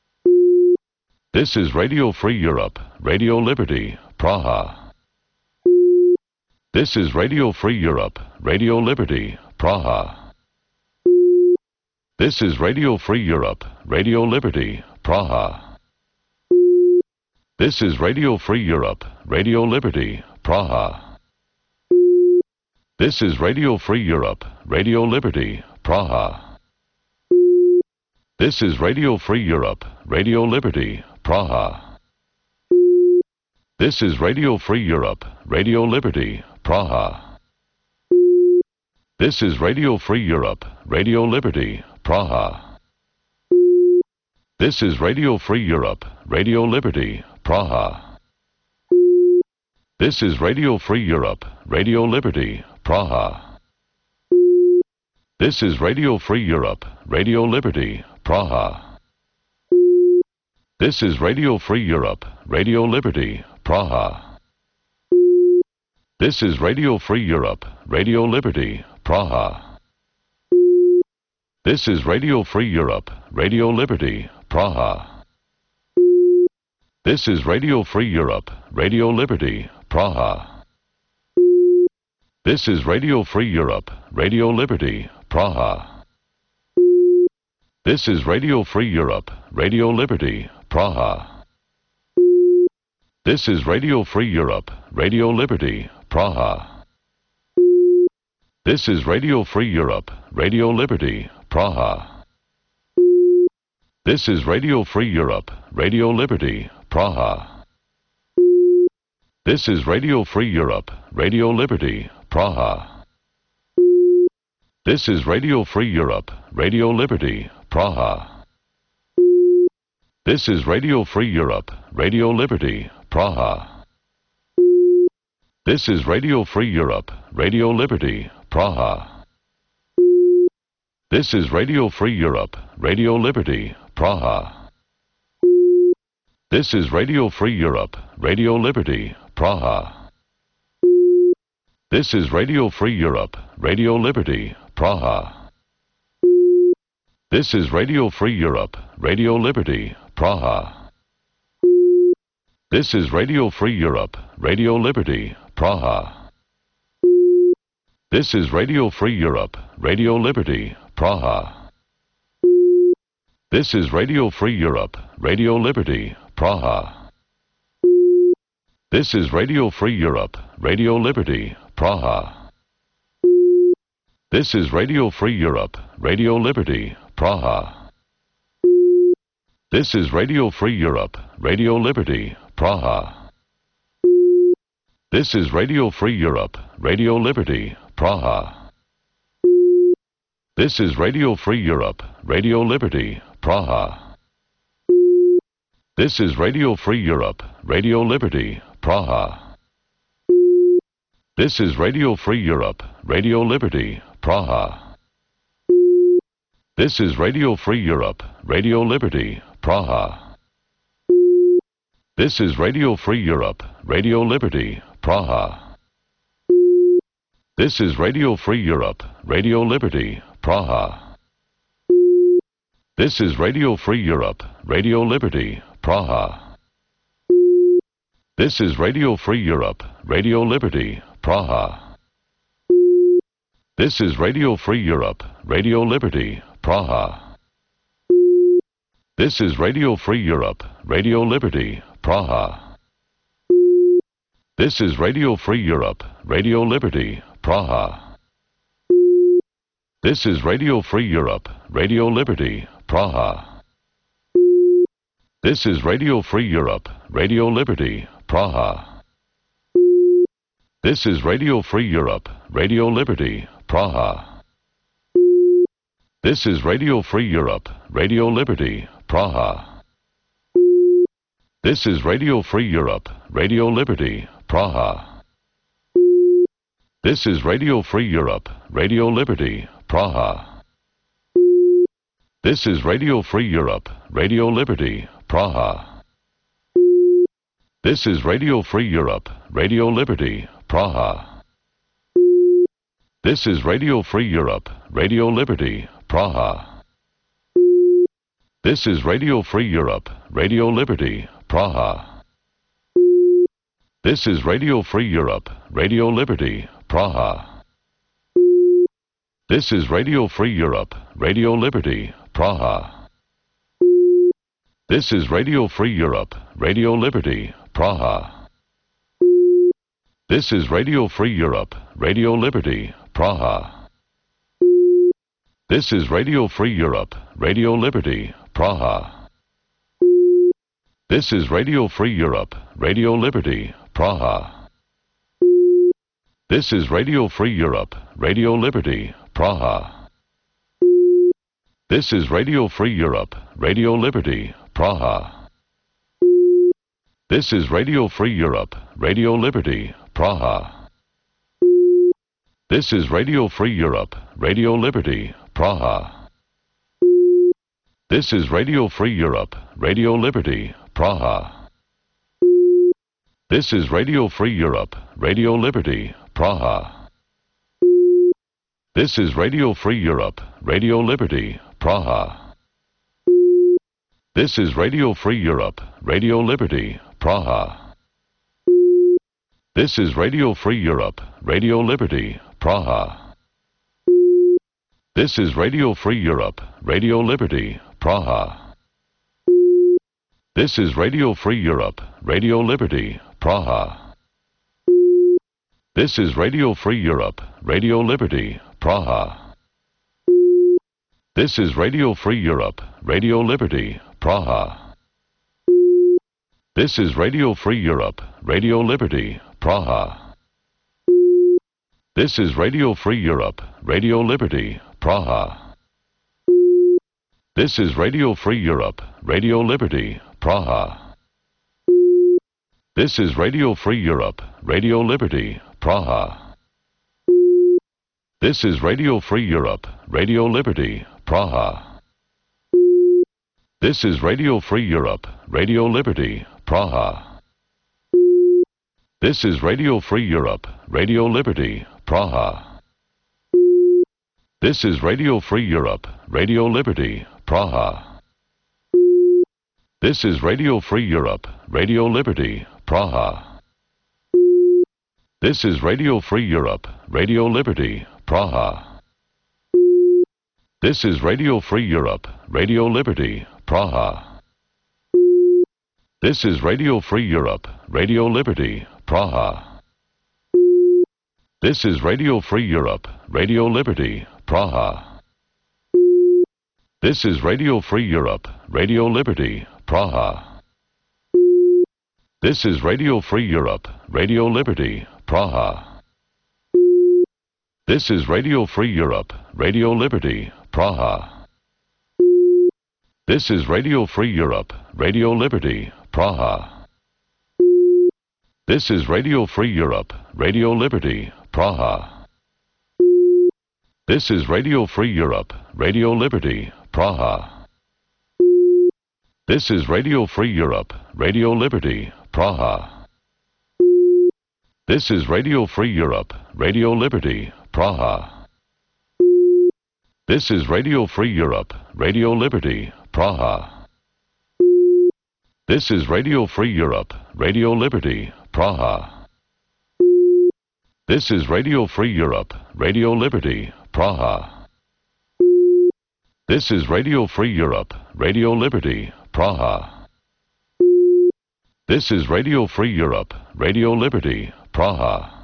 This is Radio Free Europe, Radio Liberty, Praha. This is Radio Free Europe, Radio Liberty, Praha. This is Radio Free Europe, Radio Liberty, Praha. This is Radio Free Europe, Radio Liberty, Praha. This is Radio Free Europe, Radio Liberty, Praha. This is Radio Free Europe, Radio Liberty, Praha. This is Radio Free Europe, Radio Liberty, Praha. This is Radio Free Europe, Radio Liberty, Praha. This is Radio Free Europe, Radio Liberty, Praha. This is Radio Free Europe, Radio Liberty, Praha. This is Radio Free Europe, Radio Liberty, Praha. This is Radio Free Europe, Radio Liberty, Praha. This is Radio Free Europe, Radio Liberty, Praha. This is Radio Free Europe, Radio Liberty, Praha. This is Radio Free Europe, Radio Liberty, Praha. This is Radio Free Europe, Radio Liberty, Praha. This is Radio Free Europe, Radio Liberty, Praha. This is Radio Free Europe, Radio Liberty, Praha. This is Radio Free Europe, Radio Liberty, Praha. This is Radio Free Europe, Radio Liberty, Praha. This is Radio Free Europe, Radio Liberty, Praha. This is Radio Free Europe, Radio Liberty, Praha. This is Radio Free Europe, Radio Liberty, Praha. This is Radio Free Europe, Radio Liberty, Praha. This is Radio Free Europe, Radio Liberty, Praha. This is Radio Free Europe, Radio Liberty, Praha. This is Radio Free Europe, Radio Liberty, Praha. This is Radio Free Europe, Radio Liberty, Praha. This is Radio Free Europe, Radio Liberty, Praha. This is Radio Free Europe, Radio Liberty, Praha. This is Radio Free Europe, Radio Liberty, Praha. This is Radio Free Europe, Radio Liberty, Praha. This is Radio Free Europe, Radio Liberty, Praha. This is Radio Free Europe, Radio Liberty, Praha. This is Radio Free Europe, Radio Liberty, Praha. This is Radio Free Europe, Radio Liberty, Praha. This is Radio Free Europe, Radio Liberty, Praha. This is Radio Free Europe, Radio Liberty, Praha. This is Radio Free Europe, Radio Liberty, Praha. This is Radio Free Europe, Radio Liberty, Praha. This is Radio Free Europe, Radio Liberty, Praha. This is Radio Free Europe, Radio Liberty, Praha. This is Radio Free Europe, Radio Liberty, Praha. This is Radio Free Europe, Radio Liberty, Praha. This is Radio Free Europe, Radio Liberty, Praha. This is Radio Free Europe, Radio Liberty, Praha. This is Radio Free Europe, Radio Liberty, Praha. This is Radio Free Europe, Radio Liberty, Praha. This is Radio Free Europe, Radio Liberty, Praha. This is Radio Free Europe, Radio Liberty, Praha. This is Radio Free Europe, Radio Liberty, Praha. This is Radio Free Europe, Radio Liberty, Praha. This is Radio Free Europe, Radio Liberty, Praha. This is Radio Free Europe, Radio Liberty, Praha. This is Radio Free Europe, Radio Liberty, Praha. This is Radio Free Europe, Radio Liberty, Praha. This is Radio Free Europe, Radio Liberty, Praha. This is Radio Free Europe, Radio Liberty, Praha. This is Radio Free Europe, Radio Liberty, Praha. This is Radio Free Europe, Radio Liberty, Praha. This is Radio Free Europe, Radio Liberty, Praha. This is Radio Free Europe, Radio Liberty, Praha. This is Radio Free Europe, Radio Liberty, Praha. This is Radio Free Europe, Radio Liberty, Praha. This is Radio Free Europe, Radio Liberty, Praha. This is Radio Free Europe, Radio Liberty, Praha. This is Radio Free Europe, Radio Liberty, Praha. This is Radio Free Europe, Radio Liberty, Praha. This is Radio Free Europe, Radio Liberty, Praha. This is Radio Free Europe, Radio Liberty, Praha. This is Radio Free Europe, Radio Liberty, Praha. This is Radio Free Europe, Radio Liberty, Praha. This is Radio Free Europe, Radio Liberty, Praha. This is Radio Free Europe, Radio Liberty, Praha. This is Radio Free Europe, Radio Liberty, Praha. This is Radio Free Europe, Radio Liberty, Praha. This is Radio Free Europe, Radio Liberty, Praha. This is Radio Free Europe, Radio Liberty, Praha. This is Radio Free Europe, Radio Liberty, Praha. This is Radio Free Europe, Radio Liberty, Praha. This is Radio Free Europe, Radio Liberty, Praha. This is Radio Free Europe, Radio Liberty, Praha. This is Radio Free Europe, Radio Liberty, Praha. This is Radio Free Europe, Radio Liberty, Praha. This is Radio Free Europe, Radio Liberty, Praha. This is Radio Free Europe, Radio Liberty, Praha. This is Radio Free Europe, Radio Liberty, Praha. This is Radio Free Europe, Radio Liberty, Praha. This is Radio Free Europe, Radio Liberty, Praha. This is Radio Free Europe, Radio Liberty, Praha. This is Radio Free Europe, Radio Liberty, Praha. This is Radio Free Europe, Radio Liberty, Praha. This is Radio Free Europe, Radio Liberty, Praha. This is Radio Free Europe, Radio Liberty, Praha. This is Radio Free Europe, Radio Liberty, Praha. This is Radio Free Europe, Radio Liberty, Praha. This is Radio Free Europe, Radio Liberty, Praha. This is Radio Free Europe, Radio Liberty, Praha. This is Radio Free Europe, Radio Liberty, Praha. This is Radio Free Europe, Radio Liberty, Praha. This is Radio Free Europe, Radio Liberty, Praha.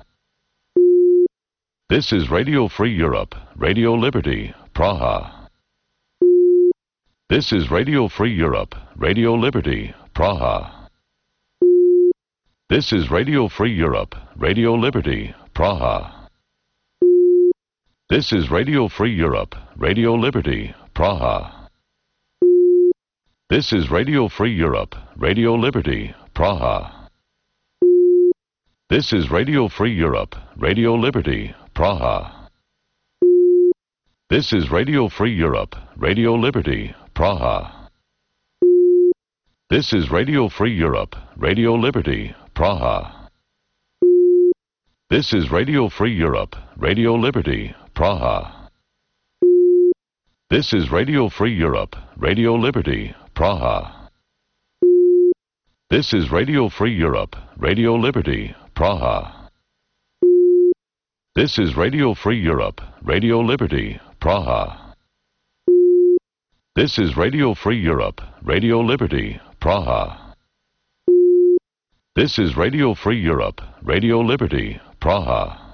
This is Radio Free Europe, Radio Liberty, Praha. This is Radio Free Europe, Radio Liberty, Praha. This is Radio Free Europe, Radio Liberty, Praha. This is Radio Free Europe, Radio Liberty, Praha. This is Radio Free Europe, Radio Liberty, Praha. This is Radio Free Europe, Radio Liberty, Praha. This is Radio Free Europe, Radio Liberty, Praha. This is Radio Free Europe, Radio Liberty, Praha. This is Radio Free Europe, Radio Liberty, Praha. This is Radio Free Europe, Radio Liberty, Praha. This is Radio Free Europe, Radio Liberty, Praha. This is Radio Free Europe, Radio Liberty, Praha. This is Radio Free Europe, Radio Liberty, Praha. This is Radio Free Europe, Radio Liberty, Praha.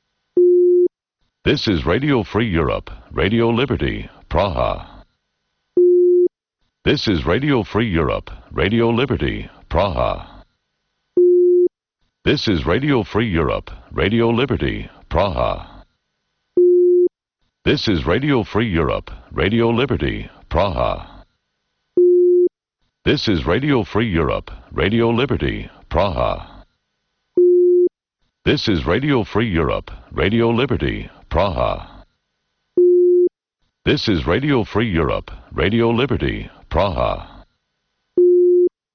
This is Radio Free Europe, Radio Liberty, Praha. This is Radio Free Europe, Radio Liberty, Praha. This is Radio Free Europe, Radio Liberty, Praha. This is Radio Free Europe, Radio Liberty, Praha. This is Radio Free Europe, Radio Liberty, Praha. This is Radio Free Europe, Radio Liberty, Praha. This is Radio Free Europe, Radio Liberty, Praha.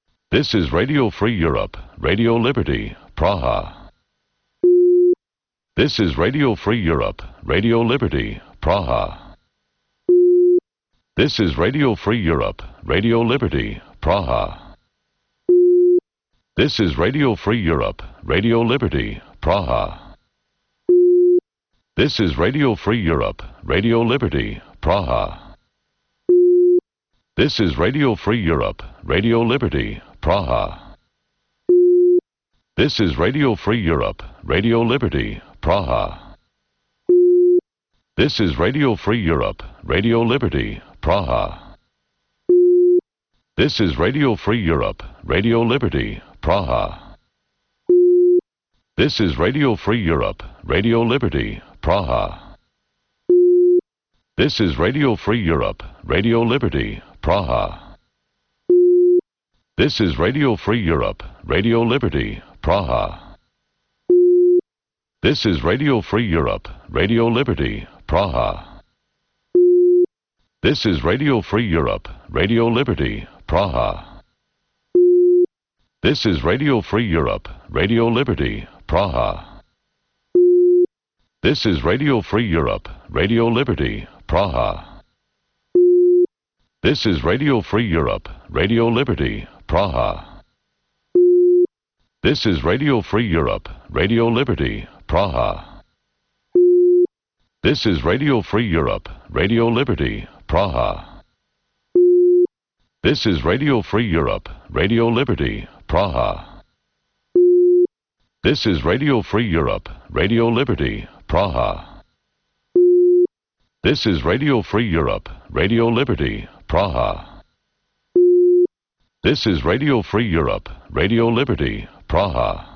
This is Radio Free Europe, Radio Liberty, Praha. This is Radio Free Europe, Radio Liberty, Praha. This is Radio Free Europe, Radio Liberty, Praha. This is Radio Free Europe, Radio Liberty, Praha. This is Radio Free Europe, Radio Liberty, Praha. This is Radio Free Europe, Radio Liberty, Praha. This is Radio Free Europe, Radio Liberty, Praha. This is Radio Free Europe, Radio Liberty, Praha. This is Radio Free Europe, Radio Liberty, Praha. This is Radio Free Europe, Radio Liberty, Praha. This is Radio Free Europe, Radio Liberty, Praha. This is Radio Free Europe, Radio Liberty, Praha. This is Radio Free Europe, Radio Liberty, Praha. This is Radio Free Europe, Radio Liberty, Praha. This is Radio Free Europe, Radio Liberty, Praha. This is Radio Free Europe, Radio Liberty, Praha. This is Radio Free Europe, Radio Liberty, Praha. This is Radio Free Europe, Radio Liberty, Praha. This is Radio Free Europe, Radio Liberty, Praha. This is Radio Free Europe, Radio Liberty, Praha. This is Radio Free Europe, Radio Liberty, Praha. This is Radio Free Europe, Radio Liberty, Praha. This is Radio Free Europe, Radio Liberty, Praha.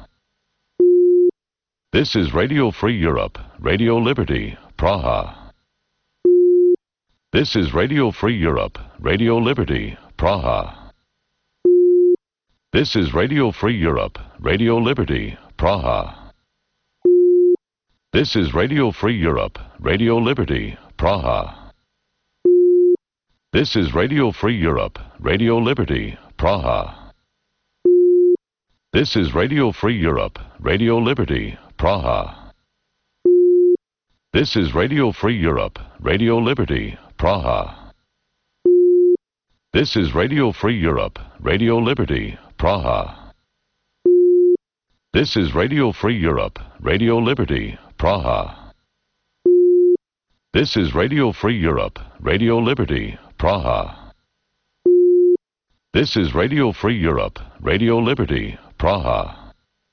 This is Radio Free Europe, Radio Liberty, Praha. This is Radio Free Europe, Radio Liberty, Praha. This is Radio Free Europe, Radio Liberty, Praha. This is Radio Free Europe, Radio Liberty, Praha. This is Radio Free Europe, Radio Liberty, Praha. This is Radio Free Europe, Radio Liberty, Praha. This is Radio Free Europe, Radio Liberty, Praha. This is Radio Free Europe, Radio Liberty, Praha. This is Radio Free Europe, Radio Liberty, Praha. This is Radio Free Europe, Radio Liberty, Praha. This is Radio Free Europe, Radio Liberty, Praha.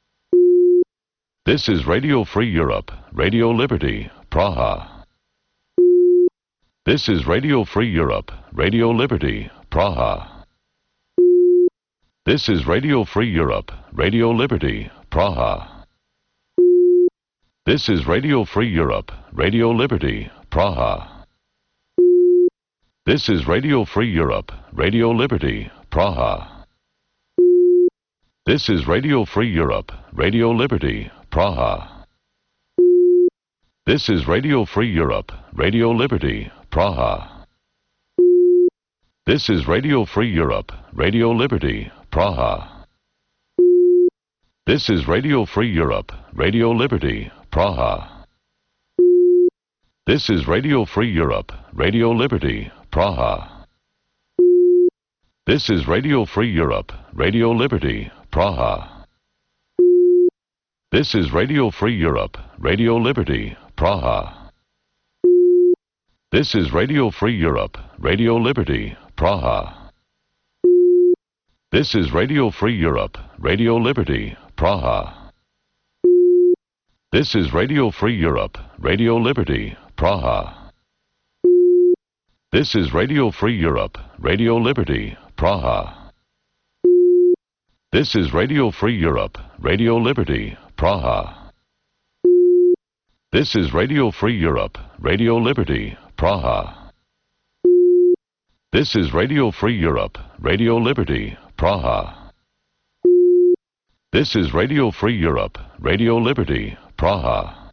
This is Radio Free Europe, Radio Liberty, Praha. This is Radio Free Europe, Radio Liberty, Praha. This is Radio Free Europe, Radio Liberty, Praha. This is Radio Free Europe, Radio Liberty, Praha. This is Radio Free Europe, Radio Liberty, Praha. This is Radio Free Europe, Radio Liberty, Praha. This is Radio Free Europe, Radio Liberty, Praha. This is Radio Free Europe, Radio Liberty, Praha. This is Radio Free Europe, Radio Liberty, Praha. This is Radio Free Europe, Radio Liberty, Praha. This is Radio Free Europe, Radio Liberty, Praha. This is Radio Free Europe, Radio Liberty, Praha. This is Radio Free Europe, Radio Liberty, Praha. This is Radio Free Europe, Radio Liberty, Praha. This is Radio Free Europe, Radio Liberty, Praha. This is Radio Free Europe, Radio Liberty, Praha. This is Radio Free Europe, Radio Liberty, Praha. This is Radio Free Europe, Radio Liberty, Praha. This is Radio Free Europe, Radio Liberty, Praha. This is Radio Free Europe, Radio Liberty, Praha.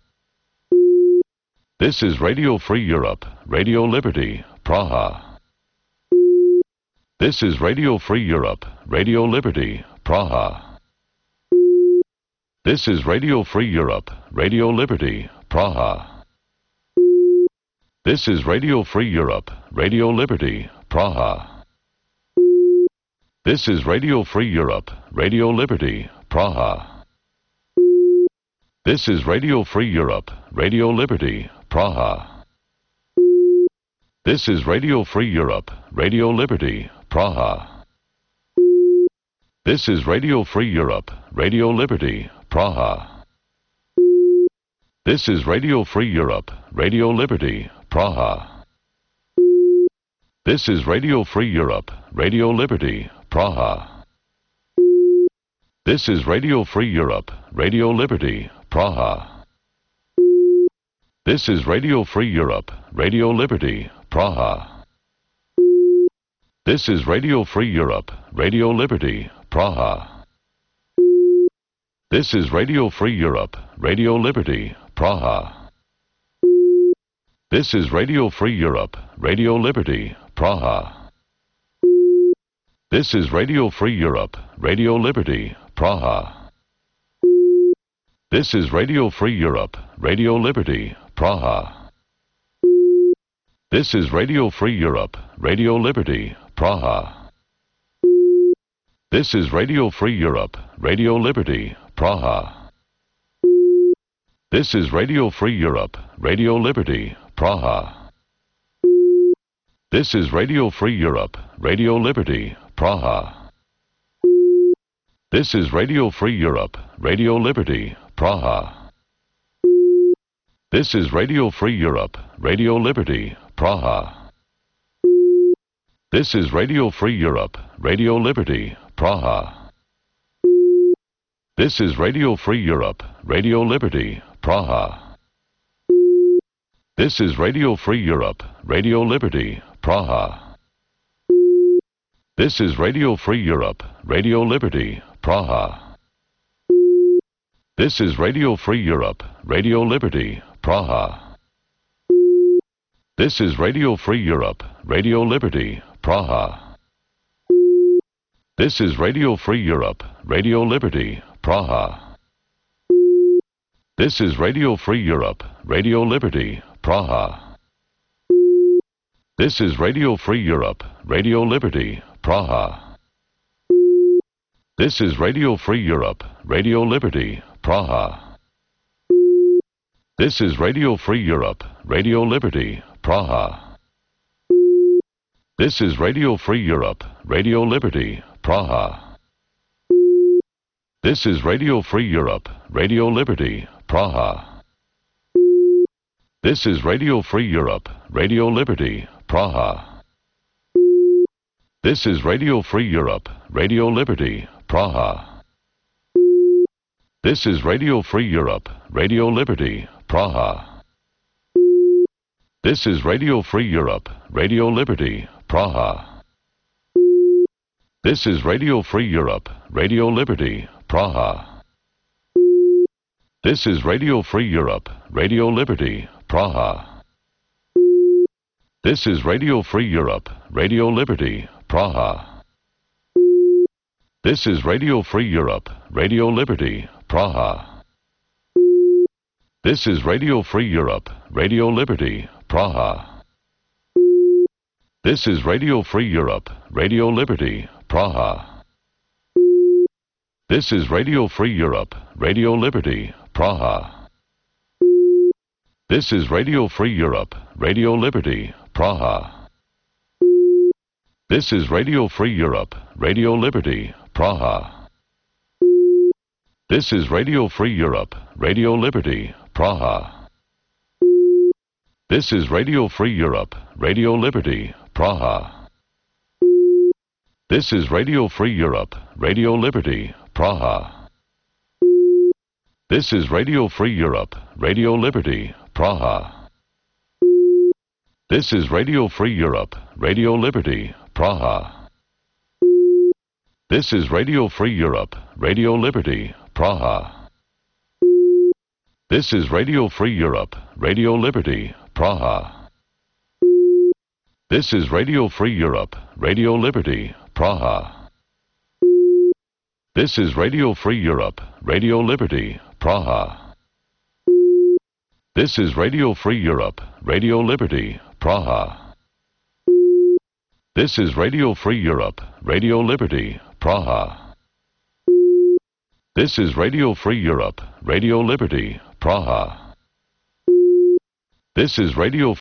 This is Radio Free Europe, Radio Liberty, Praha. This is Radio Free Europe, Radio Liberty, Praha. This is Radio Free Europe, Radio Liberty, Praha. This is Radio Free Europe, Radio Liberty, Praha. This is Radio Free Europe, Radio Liberty, Praha. This is Radio Free Europe, Radio Liberty, Praha. This is Radio Free Europe, Radio Liberty, Praha. This is Radio Free Europe, Radio Liberty, Praha. This is Radio Free Europe, Radio Liberty, Praha. This is Radio Free Europe, Radio Liberty, Praha. This is Radio Free Europe, Radio Liberty, Praha. This is Radio Free Europe, Radio Liberty, Praha. This is Radio Free Europe, Radio Liberty, Praha. This is Radio Free Europe, Radio Liberty, Praha. This is Radio Free Europe, Radio Liberty, Praha. This is Radio Free Europe, Radio Liberty, Praha. This is Radio Free Europe, Radio Liberty, Praha. This is Radio Free Europe, Radio Liberty, Praha. This is Radio Free Europe, Radio Liberty, Praha. This is Radio Free Europe, Radio Liberty, Praha. This is Radio Free Europe, Radio Liberty, Praha. This is Radio Free Europe, Radio Liberty, Praha. This is Radio Free Europe, Radio Liberty, Praha. This is Radio Free Europe, Radio Liberty, Praha. This is Radio Free Europe, Radio Liberty, Praha. This is Radio Free Europe, Radio Liberty, Praha. This is Radio Free Europe, Radio Liberty, Praha. This is Radio Free Europe, Radio Liberty, Praha. This is Radio Free Europe, Radio Liberty, Praha. This is Radio Free Europe, Radio Liberty, Praha. This is Radio Free Europe, Radio Liberty, Praha. This is Radio Free Europe, Radio Liberty, Praha. This is Radio Free Europe, Radio Liberty, Praha. This is Radio Free Europe, Radio Liberty, Praha. This is Radio Free Europe, Radio Liberty, Praha. This is Radio Free Europe, Radio Liberty, Praha. This is Radio Free Europe, Radio Liberty, Praha. This is Radio Free Europe, Radio Liberty, Praha. This is Radio Free Europe, Radio Liberty, Praha. This is Radio Free Europe, Radio Liberty, Praha. This is Radio Free Europe, Radio Liberty, Praha. This is Radio Free Europe, Radio Liberty, Praha. This is Radio Free Europe, Radio Liberty, Praha. This is Radio Free Europe, Radio Liberty, Praha. This is Radio Free Europe, Radio Liberty, Praha. This is Radio Free Europe, Radio Liberty, Praha. This is Radio Free Europe, Radio Liberty, Praha. This is Radio Free Europe, Radio Liberty, Praha. This is Radio Free Europe, Radio Liberty, Praha. This is Radio Free Europe, Radio Liberty, Praha. This is Radio Free Europe, Radio Liberty, Praha. This is Radio Free Europe, Radio Liberty, Praha. This is Radio Free Europe, Radio Liberty, Praha. This is Radio Free Europe, Radio Liberty, Praha. This is Radio Free Europe, Radio Liberty, Praha. This is Radio Free Europe, Radio Liberty, Praha. This is Radio Free Europe, Radio Liberty, Praha. This is Radio Free Europe, Radio Liberty, Praha. This is Radio Free Europe, Radio Liberty, Praha. This is Radio Free Europe, Radio Liberty, Praha. This is Radio Free Europe, Radio Liberty, Praha. This is Radio